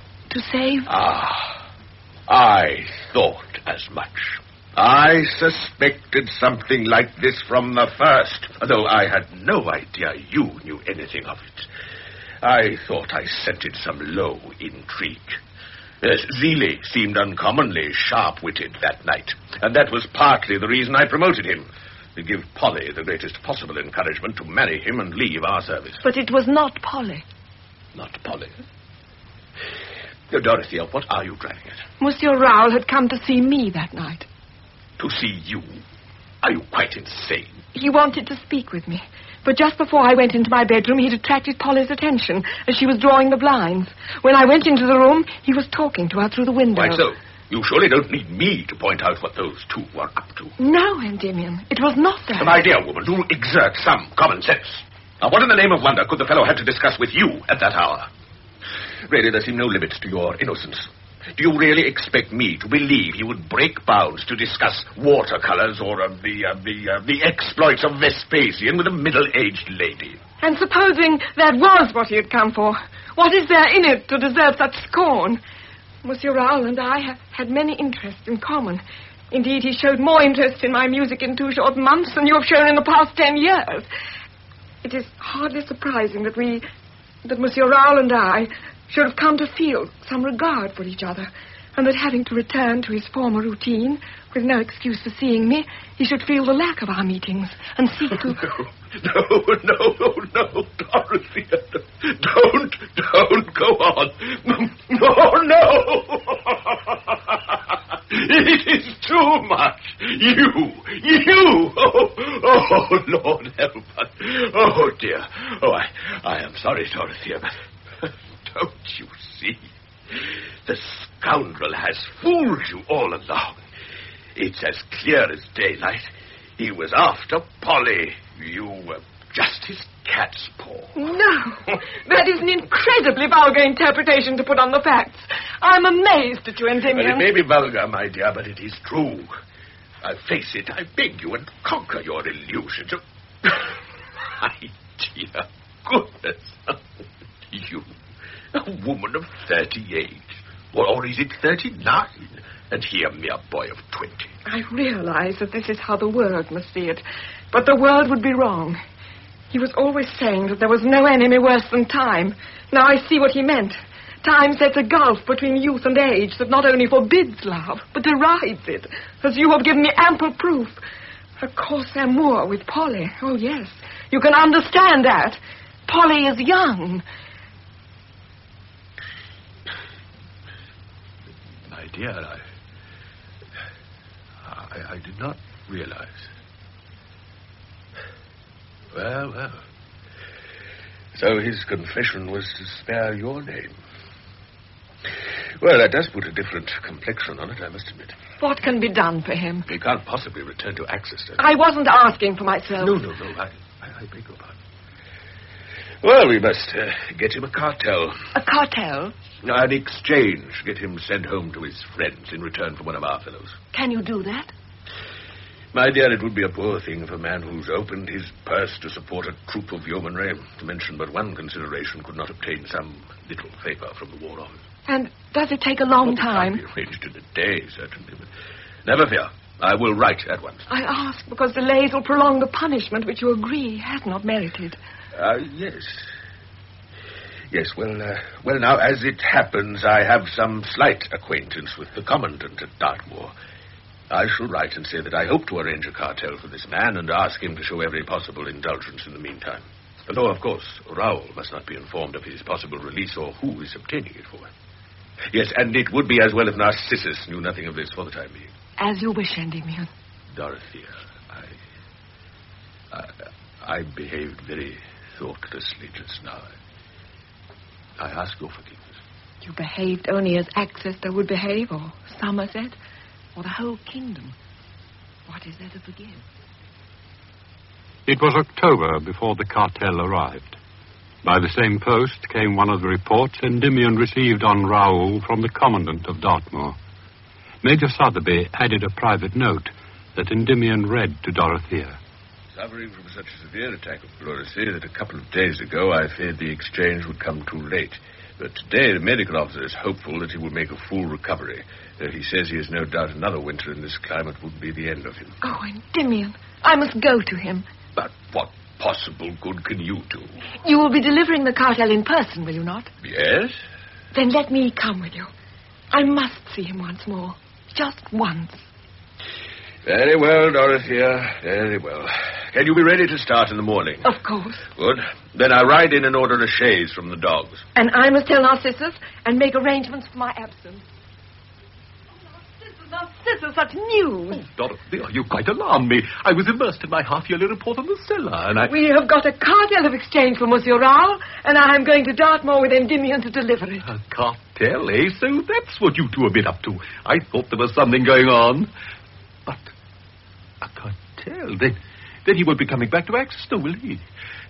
Speaker 3: Ah, I thought as much. I suspected something like this from the first, though I had no idea you knew anything of it. I thought I scented some low intrigue. Yes, Zeeley seemed uncommonly sharp-witted that night, and that was partly the reason I promoted him. We give Polly the greatest possible encouragement to marry him and leave our service.
Speaker 5: But it was not Polly.
Speaker 3: Not Polly? Now, Dorothea, what are you driving at?
Speaker 5: Monsieur Raoul had come to see me that night.
Speaker 3: To see you? Are you quite insane?
Speaker 5: He wanted to speak with me. But just before I went into my bedroom, he'd attracted Polly's attention as she was drawing the blinds. When I went into the room, he was talking to her through the window.
Speaker 3: Why so? You surely don't need me to point out what those two were up to.
Speaker 5: No, Endymion. It was not that.
Speaker 3: My dear woman, do exert some common sense. Now, what in the name of wonder could the fellow have to discuss with you at that hour? Really, there seem no limits to your innocence. Do you really expect me to believe he would break bounds to discuss watercolors or the exploits of Vespasian with a middle-aged lady?
Speaker 5: And supposing that was what he had come for, what is there in it to deserve such scorn? Monsieur Raoul and I had many interests in common. Indeed, he showed more interest in my music in 2 short months than you have shown in the past 10 years. It is hardly surprising that Monsieur Raoul and I should have come to feel some regard for each other, and that having to return to his former routine, with no excuse for seeing me, he should feel the lack of our meetings and seek to...
Speaker 3: No, Dorothea. Don't go on. No. It is too much. You. Oh, Lord help us. Oh, dear. Oh, I am sorry, Dorothea, but don't you see? The scoundrel has fooled you all along. It's as clear as daylight. He was after Polly. You were just his cat's paw.
Speaker 5: No, that is an incredibly vulgar interpretation to put on the facts. I'm amazed at you, Endymion.
Speaker 3: Well, it may be vulgar, my dear, but it is true. I face it, I beg you, and conquer your illusions. My dear goodness. You, a woman of 38, or is it 39? And he a mere boy of 20.
Speaker 5: I realize that this is how the world must see it, but the world would be wrong. He was always saying that there was no enemy worse than time. Now I see what he meant. Time sets a gulf between youth and age that not only forbids love, but derides it, as you have given me ample proof. A course amour with Polly. Oh, yes, you can understand that. Polly is young.
Speaker 3: My dear, I did not realize. Well. So his confession was to spare your name. Well, that does put a different complexion on it, I must admit.
Speaker 5: What can be done for him?
Speaker 3: He can't possibly return to Axeston.
Speaker 5: I wasn't asking for myself.
Speaker 3: No. I beg your pardon. Well, we must get him a cartel.
Speaker 5: A cartel?
Speaker 3: An exchange. Get him sent home to his friends in return for one of our fellows.
Speaker 5: Can you do that?
Speaker 3: My dear, it would be a poor thing if a man who's opened his purse to support a troop of yeomanry, to mention but one consideration, could not obtain some little favor from the War Office.
Speaker 5: And does it take a long time?
Speaker 3: It can't be arranged in a day, certainly. But never fear. I will write at once.
Speaker 5: I ask because delays will prolong the punishment which you agree has not merited.
Speaker 3: Yes. Yes, well, now, as it happens, I have some slight acquaintance with the commandant at Dartmoor. I shall write and say that I hope to arrange a cartel for this man and ask him to show every possible indulgence in the meantime. Although, of course, Raoul must not be informed of his possible release or who is obtaining it for him. Yes, and it would be as well if Narcissus knew nothing of this for the time being.
Speaker 5: As you wish, Endymion.
Speaker 3: Dorothea, I behaved very thoughtlessly just now. I ask your forgiveness.
Speaker 5: You behaved only as Axester would behave, or Somerset, or the whole kingdom. What is there to forgive?
Speaker 2: It was October before the cartel arrived. By the same post came one of the reports Endymion received on Raoul from the commandant of Dartmoor. Major Sotheby added a private note that Endymion read to Dorothea.
Speaker 3: Suffering from such a severe attack of pleurisy that a couple of days ago I feared the exchange would come too late. But today the medical officer is hopeful that he will make a full recovery. Though he says he has no doubt another winter in this climate would be the end of him.
Speaker 5: Oh, Endymion, I must go to him.
Speaker 3: But what possible good can you do?
Speaker 5: You will be delivering the cartel in person, will you not?
Speaker 3: Yes.
Speaker 5: Then let me come with you. I must see him once more. Just once.
Speaker 3: Very well, Dorothea. Very well. Can you be ready to start in the morning?
Speaker 5: Of course.
Speaker 3: Good. Then I ride in and order a chaise from the dogs.
Speaker 5: And I must tell Narcissus and make arrangements for my absence. Narcissus, such news.
Speaker 7: Oh, Dorothea, you quite alarmed me. I was immersed in my half-yearly report on the cellar, and I...
Speaker 5: We have got a cartel of exchange for Monsieur Raoul, and I am going to Dartmoor with Endymion to deliver it.
Speaker 7: A cartel, eh? So that's what you two have been up to. I thought there was something going on. But a cartel? Then he won't be coming back to Axton, will he?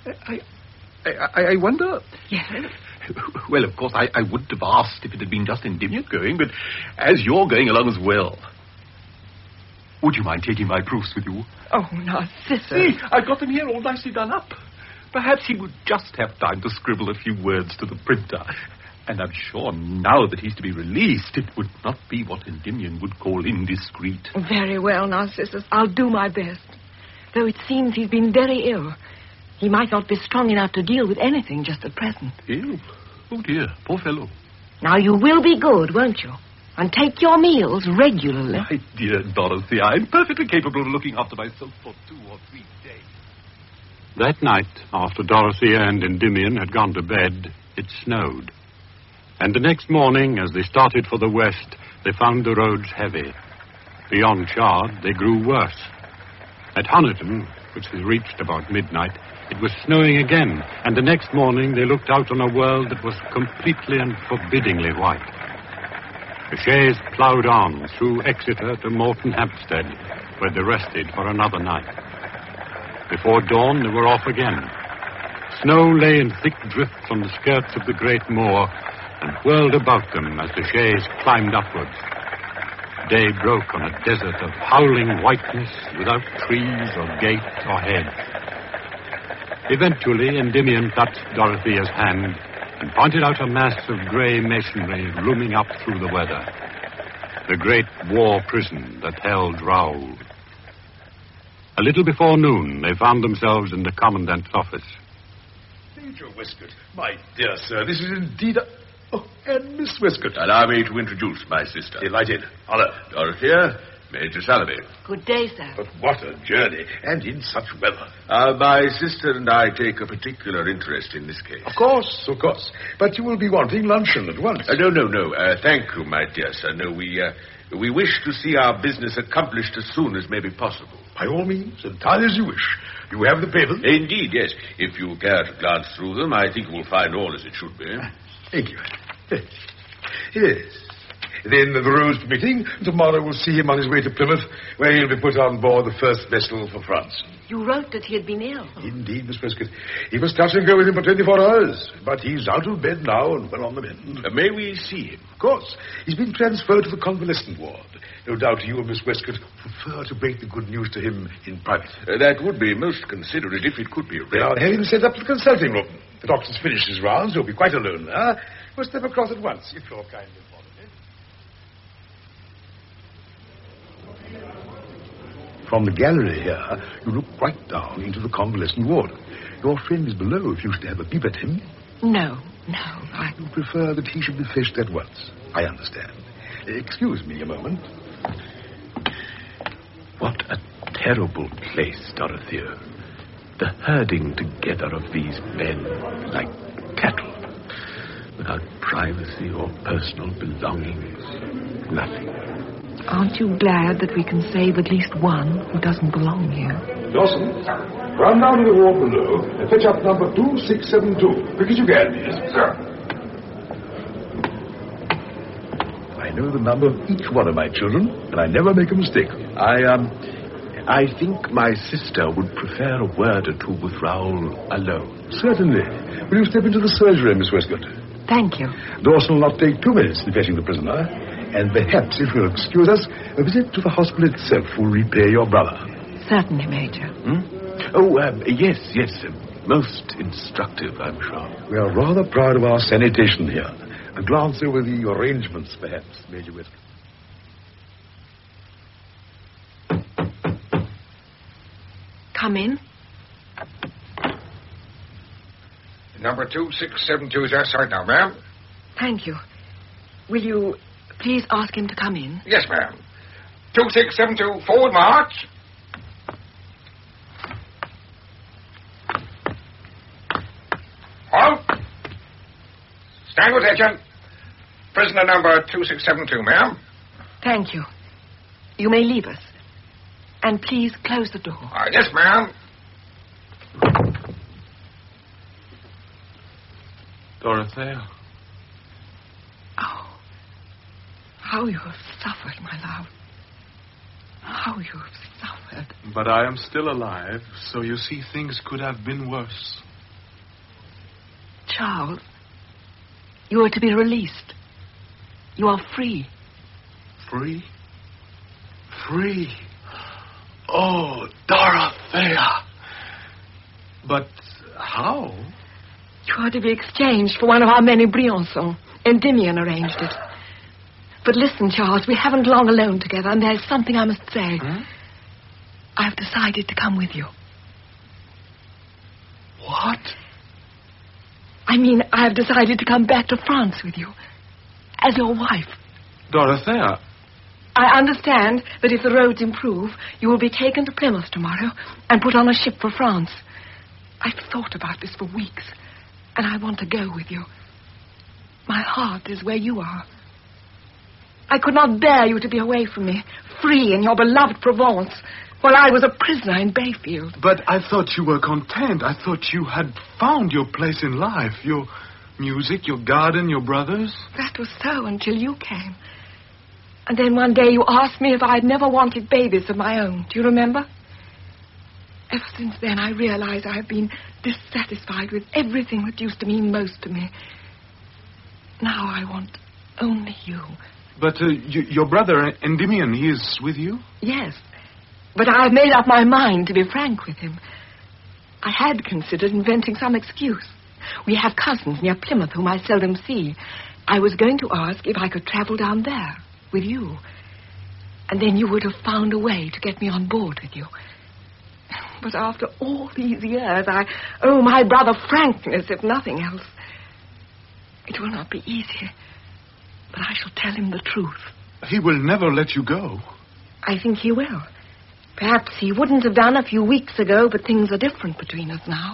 Speaker 7: I wonder...
Speaker 5: Yes?
Speaker 7: Well, of course, I wouldn't have asked if it had been just Endymion going, but as you're going along as well, would you mind taking my proofs with you?
Speaker 5: Oh, Narcissus.
Speaker 7: See, I've got them here all nicely done up. Perhaps he would just have time to scribble a few words to the printer. And I'm sure now that he's to be released, it would not be what Endymion would call indiscreet.
Speaker 5: Very well, Narcissus. I'll do my best. Though it seems he's been very ill. He might not be strong enough to deal with anything just at present.
Speaker 7: Ill? Oh, dear. Poor fellow.
Speaker 5: Now, you will be good, won't you? And take your meals regularly.
Speaker 7: My dear Dorothy, I'm perfectly capable of looking after myself for 2 or 3 days.
Speaker 2: That night, after Dorothea and Endymion had gone to bed, it snowed. And the next morning, as they started for the west, they found the roads heavy. Beyond Chard, they grew worse. At Honiton, which they reached about midnight, it was snowing again, and the next morning they looked out on a world that was completely and forbiddingly white. The chaise ploughed on through Exeter to Moulton Hampstead, where they rested for another night. Before dawn, they were off again. Snow lay in thick drifts on the skirts of the great moor and whirled about them as the chaise climbed upwards. Day broke on a desert of howling whiteness without trees or gate or hedge. Eventually, Endymion touched Dorothea's hand and pointed out a mass of grey masonry looming up through the weather. The great war prison that held Raoul. A little before noon, they found themselves in the commandant's office.
Speaker 6: Major Westcott, my dear sir, this is indeed a... Oh, and Miss Westcott.
Speaker 3: Allow me to introduce my sister.
Speaker 6: Delighted. Honor.
Speaker 3: Dorothea, Major Salovey.
Speaker 5: Good day, sir.
Speaker 6: But what a journey, and in such weather.
Speaker 3: My sister and I take a particular interest in this case.
Speaker 6: Of course. But you will be wanting luncheon at once.
Speaker 3: No. Thank you, my dear sir. No, we wish to see our business accomplished as soon as may be possible.
Speaker 6: By all means, entirely as you wish. You have the papers?
Speaker 3: Indeed, yes. If you care to glance through them, I think you will find all as it should be.
Speaker 6: Thank you. Yes. Then, the roads permitting, tomorrow we'll see him on his way to Plymouth, where he'll be put on board the first vessel for France.
Speaker 5: You wrote that he had been ill.
Speaker 6: Indeed, Miss Prescott. He was touch and go with him for 24 hours, but he's out of bed now and well on the mend.
Speaker 3: May we see him?
Speaker 6: Of course. He's been transferred to the convalescent ward. No doubt you and Miss Westcott prefer to break the good news to him in private.
Speaker 3: That would be most considerate if it could be arranged.
Speaker 6: I'll have him set up the consulting room. The doctor's finished his rounds. He'll be quite alone there. We'll step across at once, if you're kind of bothered. From the gallery here, you look right down into the convalescent ward. Your friend is below if you should have a peep at him.
Speaker 5: No.
Speaker 6: You prefer that he should be fetched at once. I understand. Excuse me a moment.
Speaker 3: What a terrible place, Dorothea. The herding together of these men like cattle, without privacy or personal belongings. Nothing.
Speaker 5: Aren't you glad that we can save at least one who doesn't belong here?
Speaker 6: Dawson, run down to the ward below and fetch up number 2672. Quick as you can, please. Sir. I know the number of each one of my children, and I never make a mistake.
Speaker 3: I think my sister would prefer a word or two with Raoul alone.
Speaker 6: Certainly. Will you step into the surgery, Miss Westcott?
Speaker 5: Thank you.
Speaker 6: Dawson will not take 2 minutes in fetching the prisoner. And perhaps, if you'll excuse us, a visit to the hospital itself will repay your brother.
Speaker 5: Certainly, Major.
Speaker 3: Yes. Most instructive, I'm sure.
Speaker 6: We are rather proud of our sanitation here. A glance over the arrangements, perhaps, Major Westcott.
Speaker 5: Come in.
Speaker 10: Number 2672 is outside now, ma'am.
Speaker 5: Thank you. Will you please ask him to come in?
Speaker 10: Yes, ma'am. 2672, forward march. Halt. Stand to attention. Prisoner number 2672, ma'am.
Speaker 5: Thank you. You may leave us. And please close the door.
Speaker 10: Yes, ma'am.
Speaker 8: Dorothea.
Speaker 5: Oh, how you have suffered, my love. How you have suffered.
Speaker 8: But I am still alive, so you see things could have been worse.
Speaker 5: Charles, you are to be released. You are free.
Speaker 8: Free? Free? Oh, Dorothea. But how?
Speaker 5: You are to be exchanged for one of our many Briançons. Endymion arranged it. But listen, Charles, we haven't long alone together, and there's something I must say. I've decided to come with you.
Speaker 8: What?
Speaker 5: I mean, I've decided to come back to France with you. As your wife.
Speaker 8: Dorothea.
Speaker 5: I understand that if the roads improve, you will be taken to Plymouth tomorrow and put on a ship for France. I've thought about this for weeks, and I want to go with you. My heart is where you are. I could not bear you to be away from me, free in your beloved Provence, while I was a prisoner in Bayfield.
Speaker 8: But I thought you were content. I thought you had found your place in life, your music, your garden, your brothers.
Speaker 5: That was so until you came. And then one day you asked me if I'd never wanted babies of my own. Do you remember? Ever since then, I realize I've been dissatisfied with everything that used to mean most to me. Now I want only you.
Speaker 8: But your brother, Endymion, he is with you?
Speaker 5: Yes, but I've made up my mind to be frank with him. I had considered inventing some excuse. We have cousins near Plymouth whom I seldom see. I was going to ask if I could travel down there with you. And then you would have found a way to get me on board with you. But after all these years, I owe my brother frankness, if nothing else. It will not be easy, but I shall tell him the truth.
Speaker 8: He will never let you go.
Speaker 5: I think he will. Perhaps he wouldn't have done a few weeks ago, but things are different between us now.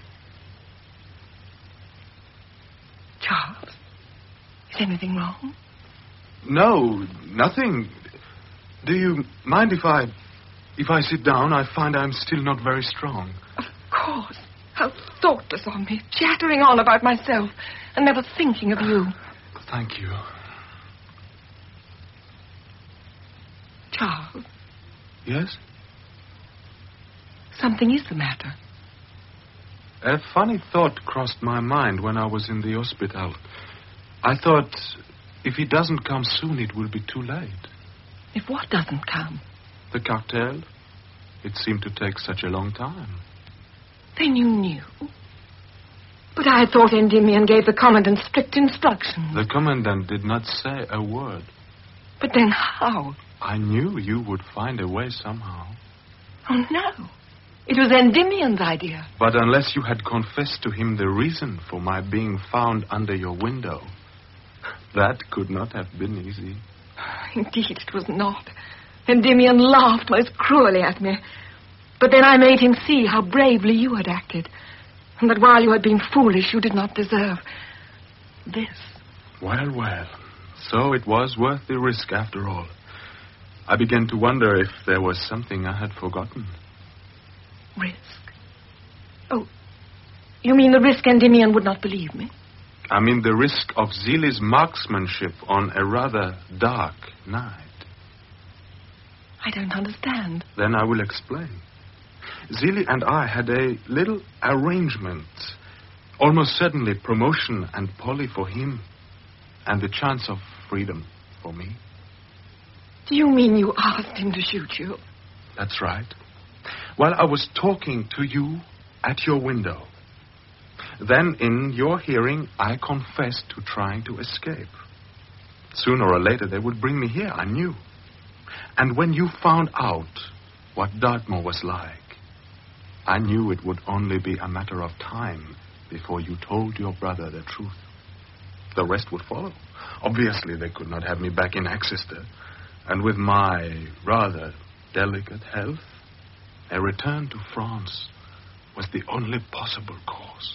Speaker 5: Charles, is anything wrong?
Speaker 8: No, nothing. Do you mind if I sit down? I find I'm still not very strong.
Speaker 5: Of course. How thoughtless of me, chattering on about myself and never thinking of you.
Speaker 8: Thank you.
Speaker 5: Charles.
Speaker 8: Yes?
Speaker 5: Something is the matter.
Speaker 8: A funny thought crossed my mind when I was in the hospital. I thought, if he doesn't come soon, it will be too late.
Speaker 5: If what doesn't come?
Speaker 8: The cocktail. It seemed to take such a long time.
Speaker 5: Then you knew? But I thought Endymion gave the commandant strict instructions.
Speaker 8: The commandant did not say a word.
Speaker 5: But then how?
Speaker 8: I knew you would find a way somehow.
Speaker 5: Oh, no. It was Endymion's idea.
Speaker 8: But unless you had confessed to him the reason for my being found under your window, that could not have been easy.
Speaker 5: Indeed, it was not. Endymion laughed most cruelly at me. But then I made him see how bravely you had acted, and that while you had been foolish, you did not deserve this.
Speaker 8: Well, well. So it was worth the risk after all. I began to wonder if there was something I had forgotten.
Speaker 5: Risk? Oh, you mean the risk Endymion would not believe me?
Speaker 8: I mean the risk of Zille's marksmanship on a rather dark night.
Speaker 5: I don't understand.
Speaker 8: Then I will explain. Zille and I had a little arrangement. Almost certainly promotion and Polly for him, and the chance of freedom for me.
Speaker 5: Do you mean you asked him to shoot you?
Speaker 8: That's right. While I was talking to you at your window. Then, in your hearing, I confessed to trying to escape. Sooner or later, they would bring me here, I knew. And when you found out what Dartmoor was like, I knew it would only be a matter of time before you told your brother the truth. The rest would follow. Obviously, they could not have me back in Exeter. And with my rather delicate health, a return to France was the only possible course.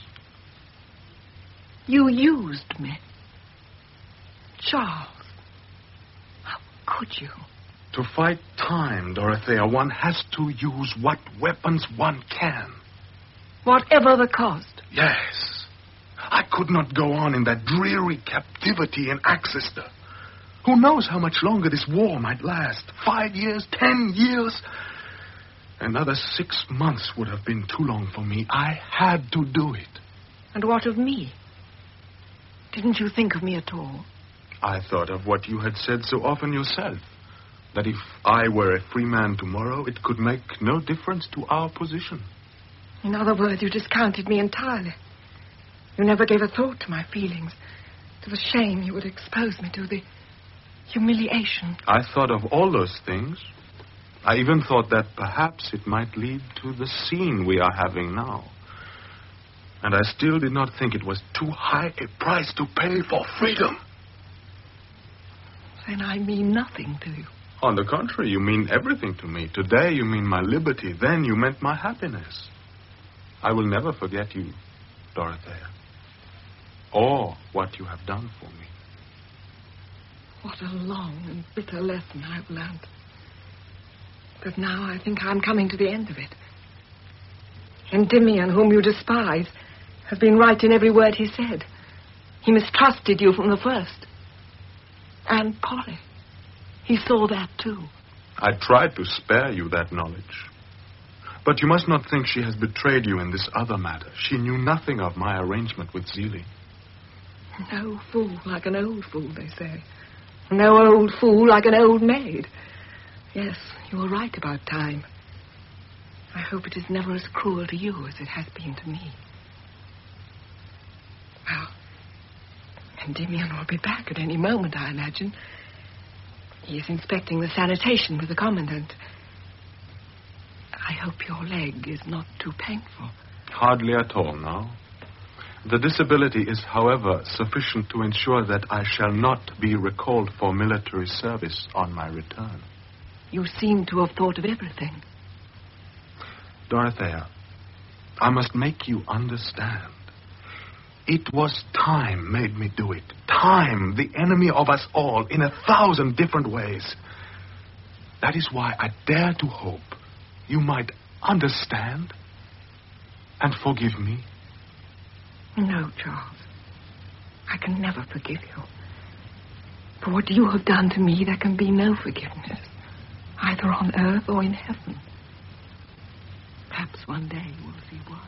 Speaker 5: You used me. Charles, how could you?
Speaker 8: To fight time, Dorothea, one has to use what weapons one can.
Speaker 5: Whatever the cost.
Speaker 8: Yes. I could not go on in that dreary captivity in Axester. Who knows how much longer this war might last? 5 years, 10 years? Another 6 months would have been too long for me. I had to do it.
Speaker 5: And what of me? Didn't you think of me at all?
Speaker 8: I thought of what you had said so often yourself. That if I were a free man tomorrow, it could make no difference to our position.
Speaker 5: In other words, you discounted me entirely. You never gave a thought to my feelings, to the shame you would expose me to, the humiliation.
Speaker 8: I thought of all those things. I even thought that perhaps it might lead to the scene we are having now. And I still did not think it was too high a price to pay for freedom.
Speaker 5: Then I mean nothing to you.
Speaker 8: On the contrary, you mean everything to me. Today you mean my liberty. Then you meant my happiness. I will never forget you, Dorothea. Or what you have done for me.
Speaker 5: What a long and bitter lesson I've learned. But now I think I'm coming to the end of it. Endymion, whom you despise, has been right in every word he said. He mistrusted you from the first. And Polly. He saw that, too.
Speaker 8: I tried to spare you that knowledge. But you must not think she has betrayed you in this other matter. She knew nothing of my arrangement with Zelie.
Speaker 5: No fool like an old fool, they say. No old fool like an old maid. Yes, you were right about time. I hope it is never as cruel to you as it has been to me. Well, Endymion will be back at any moment, I imagine. He is inspecting the sanitation with the commandant. I hope your leg is not too painful.
Speaker 8: Hardly at all now. The disability is, however, sufficient to ensure that I shall not be recalled for military service on my return.
Speaker 5: You seem to have thought of everything.
Speaker 8: Dorothea, I must make you understand. It was time made me do it. Time, the enemy of us all, in 1,000 different ways. That is why I dare to hope you might understand and forgive me.
Speaker 5: No, Charles. I can never forgive you. For what you have done to me, there can be no forgiveness, either on earth or in heaven. Perhaps one day we'll see why.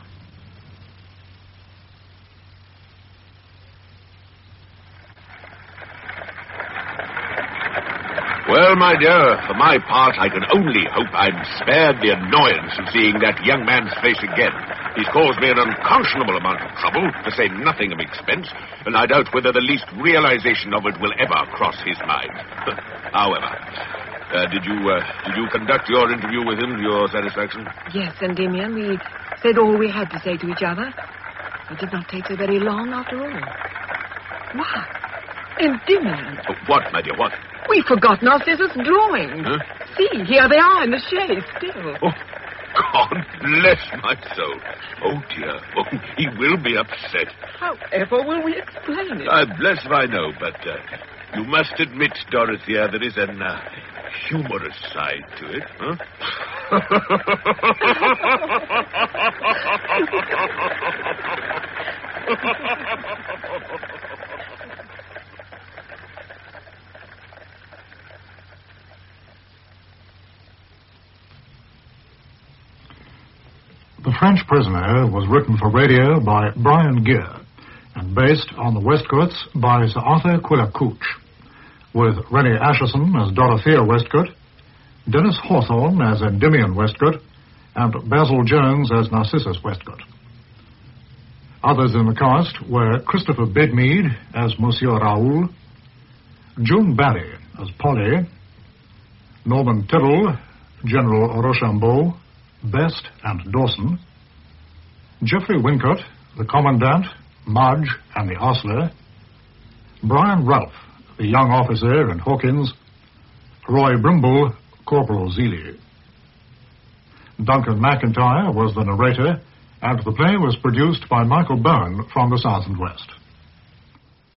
Speaker 3: Well, my dear, for my part, I can only hope I'm spared the annoyance of seeing that young man's face again. He's caused me an unconscionable amount of trouble, to say nothing of expense, and I doubt whether the least realization of it will ever cross his mind. However, did you conduct your interview with him to your satisfaction?
Speaker 5: Yes, Endymion, we said all we had to say to each other. It did not take so very long after all. Why? Endymion.
Speaker 3: Oh, what, my dear, what?
Speaker 5: We've forgotten our scissors drawing.
Speaker 3: Huh?
Speaker 5: See, here they are in the chaise still.
Speaker 3: Oh, God bless my soul. Oh, dear. Oh, he will be upset.
Speaker 5: However will we explain it?
Speaker 3: Bless if I know, but you must admit, Dorothea, there is an humorous side to it, huh?
Speaker 1: The French Prisoner was written for radio by Brian Gear and based on the Westcotts by Sir Arthur Quiller Couch, with Rennie Asherson as Dorothea Westcott, Dennis Hawthorne as Endymion Westcott, and Basil Jones as Narcissus Westcott. Others in the cast were Christopher Bedmead as Monsieur Raoul, June Barry as Polly, Norman Tyrrell, General Rochambeau, Best and Dawson, Geoffrey Wincott, the Commandant, Mudge and the Ostler, Brian Ralph, the young officer and Hawkins, Roy Brimble, Corporal Zeeley. Duncan McIntyre was the narrator, and the play was produced by Michael Bowen from the South and West.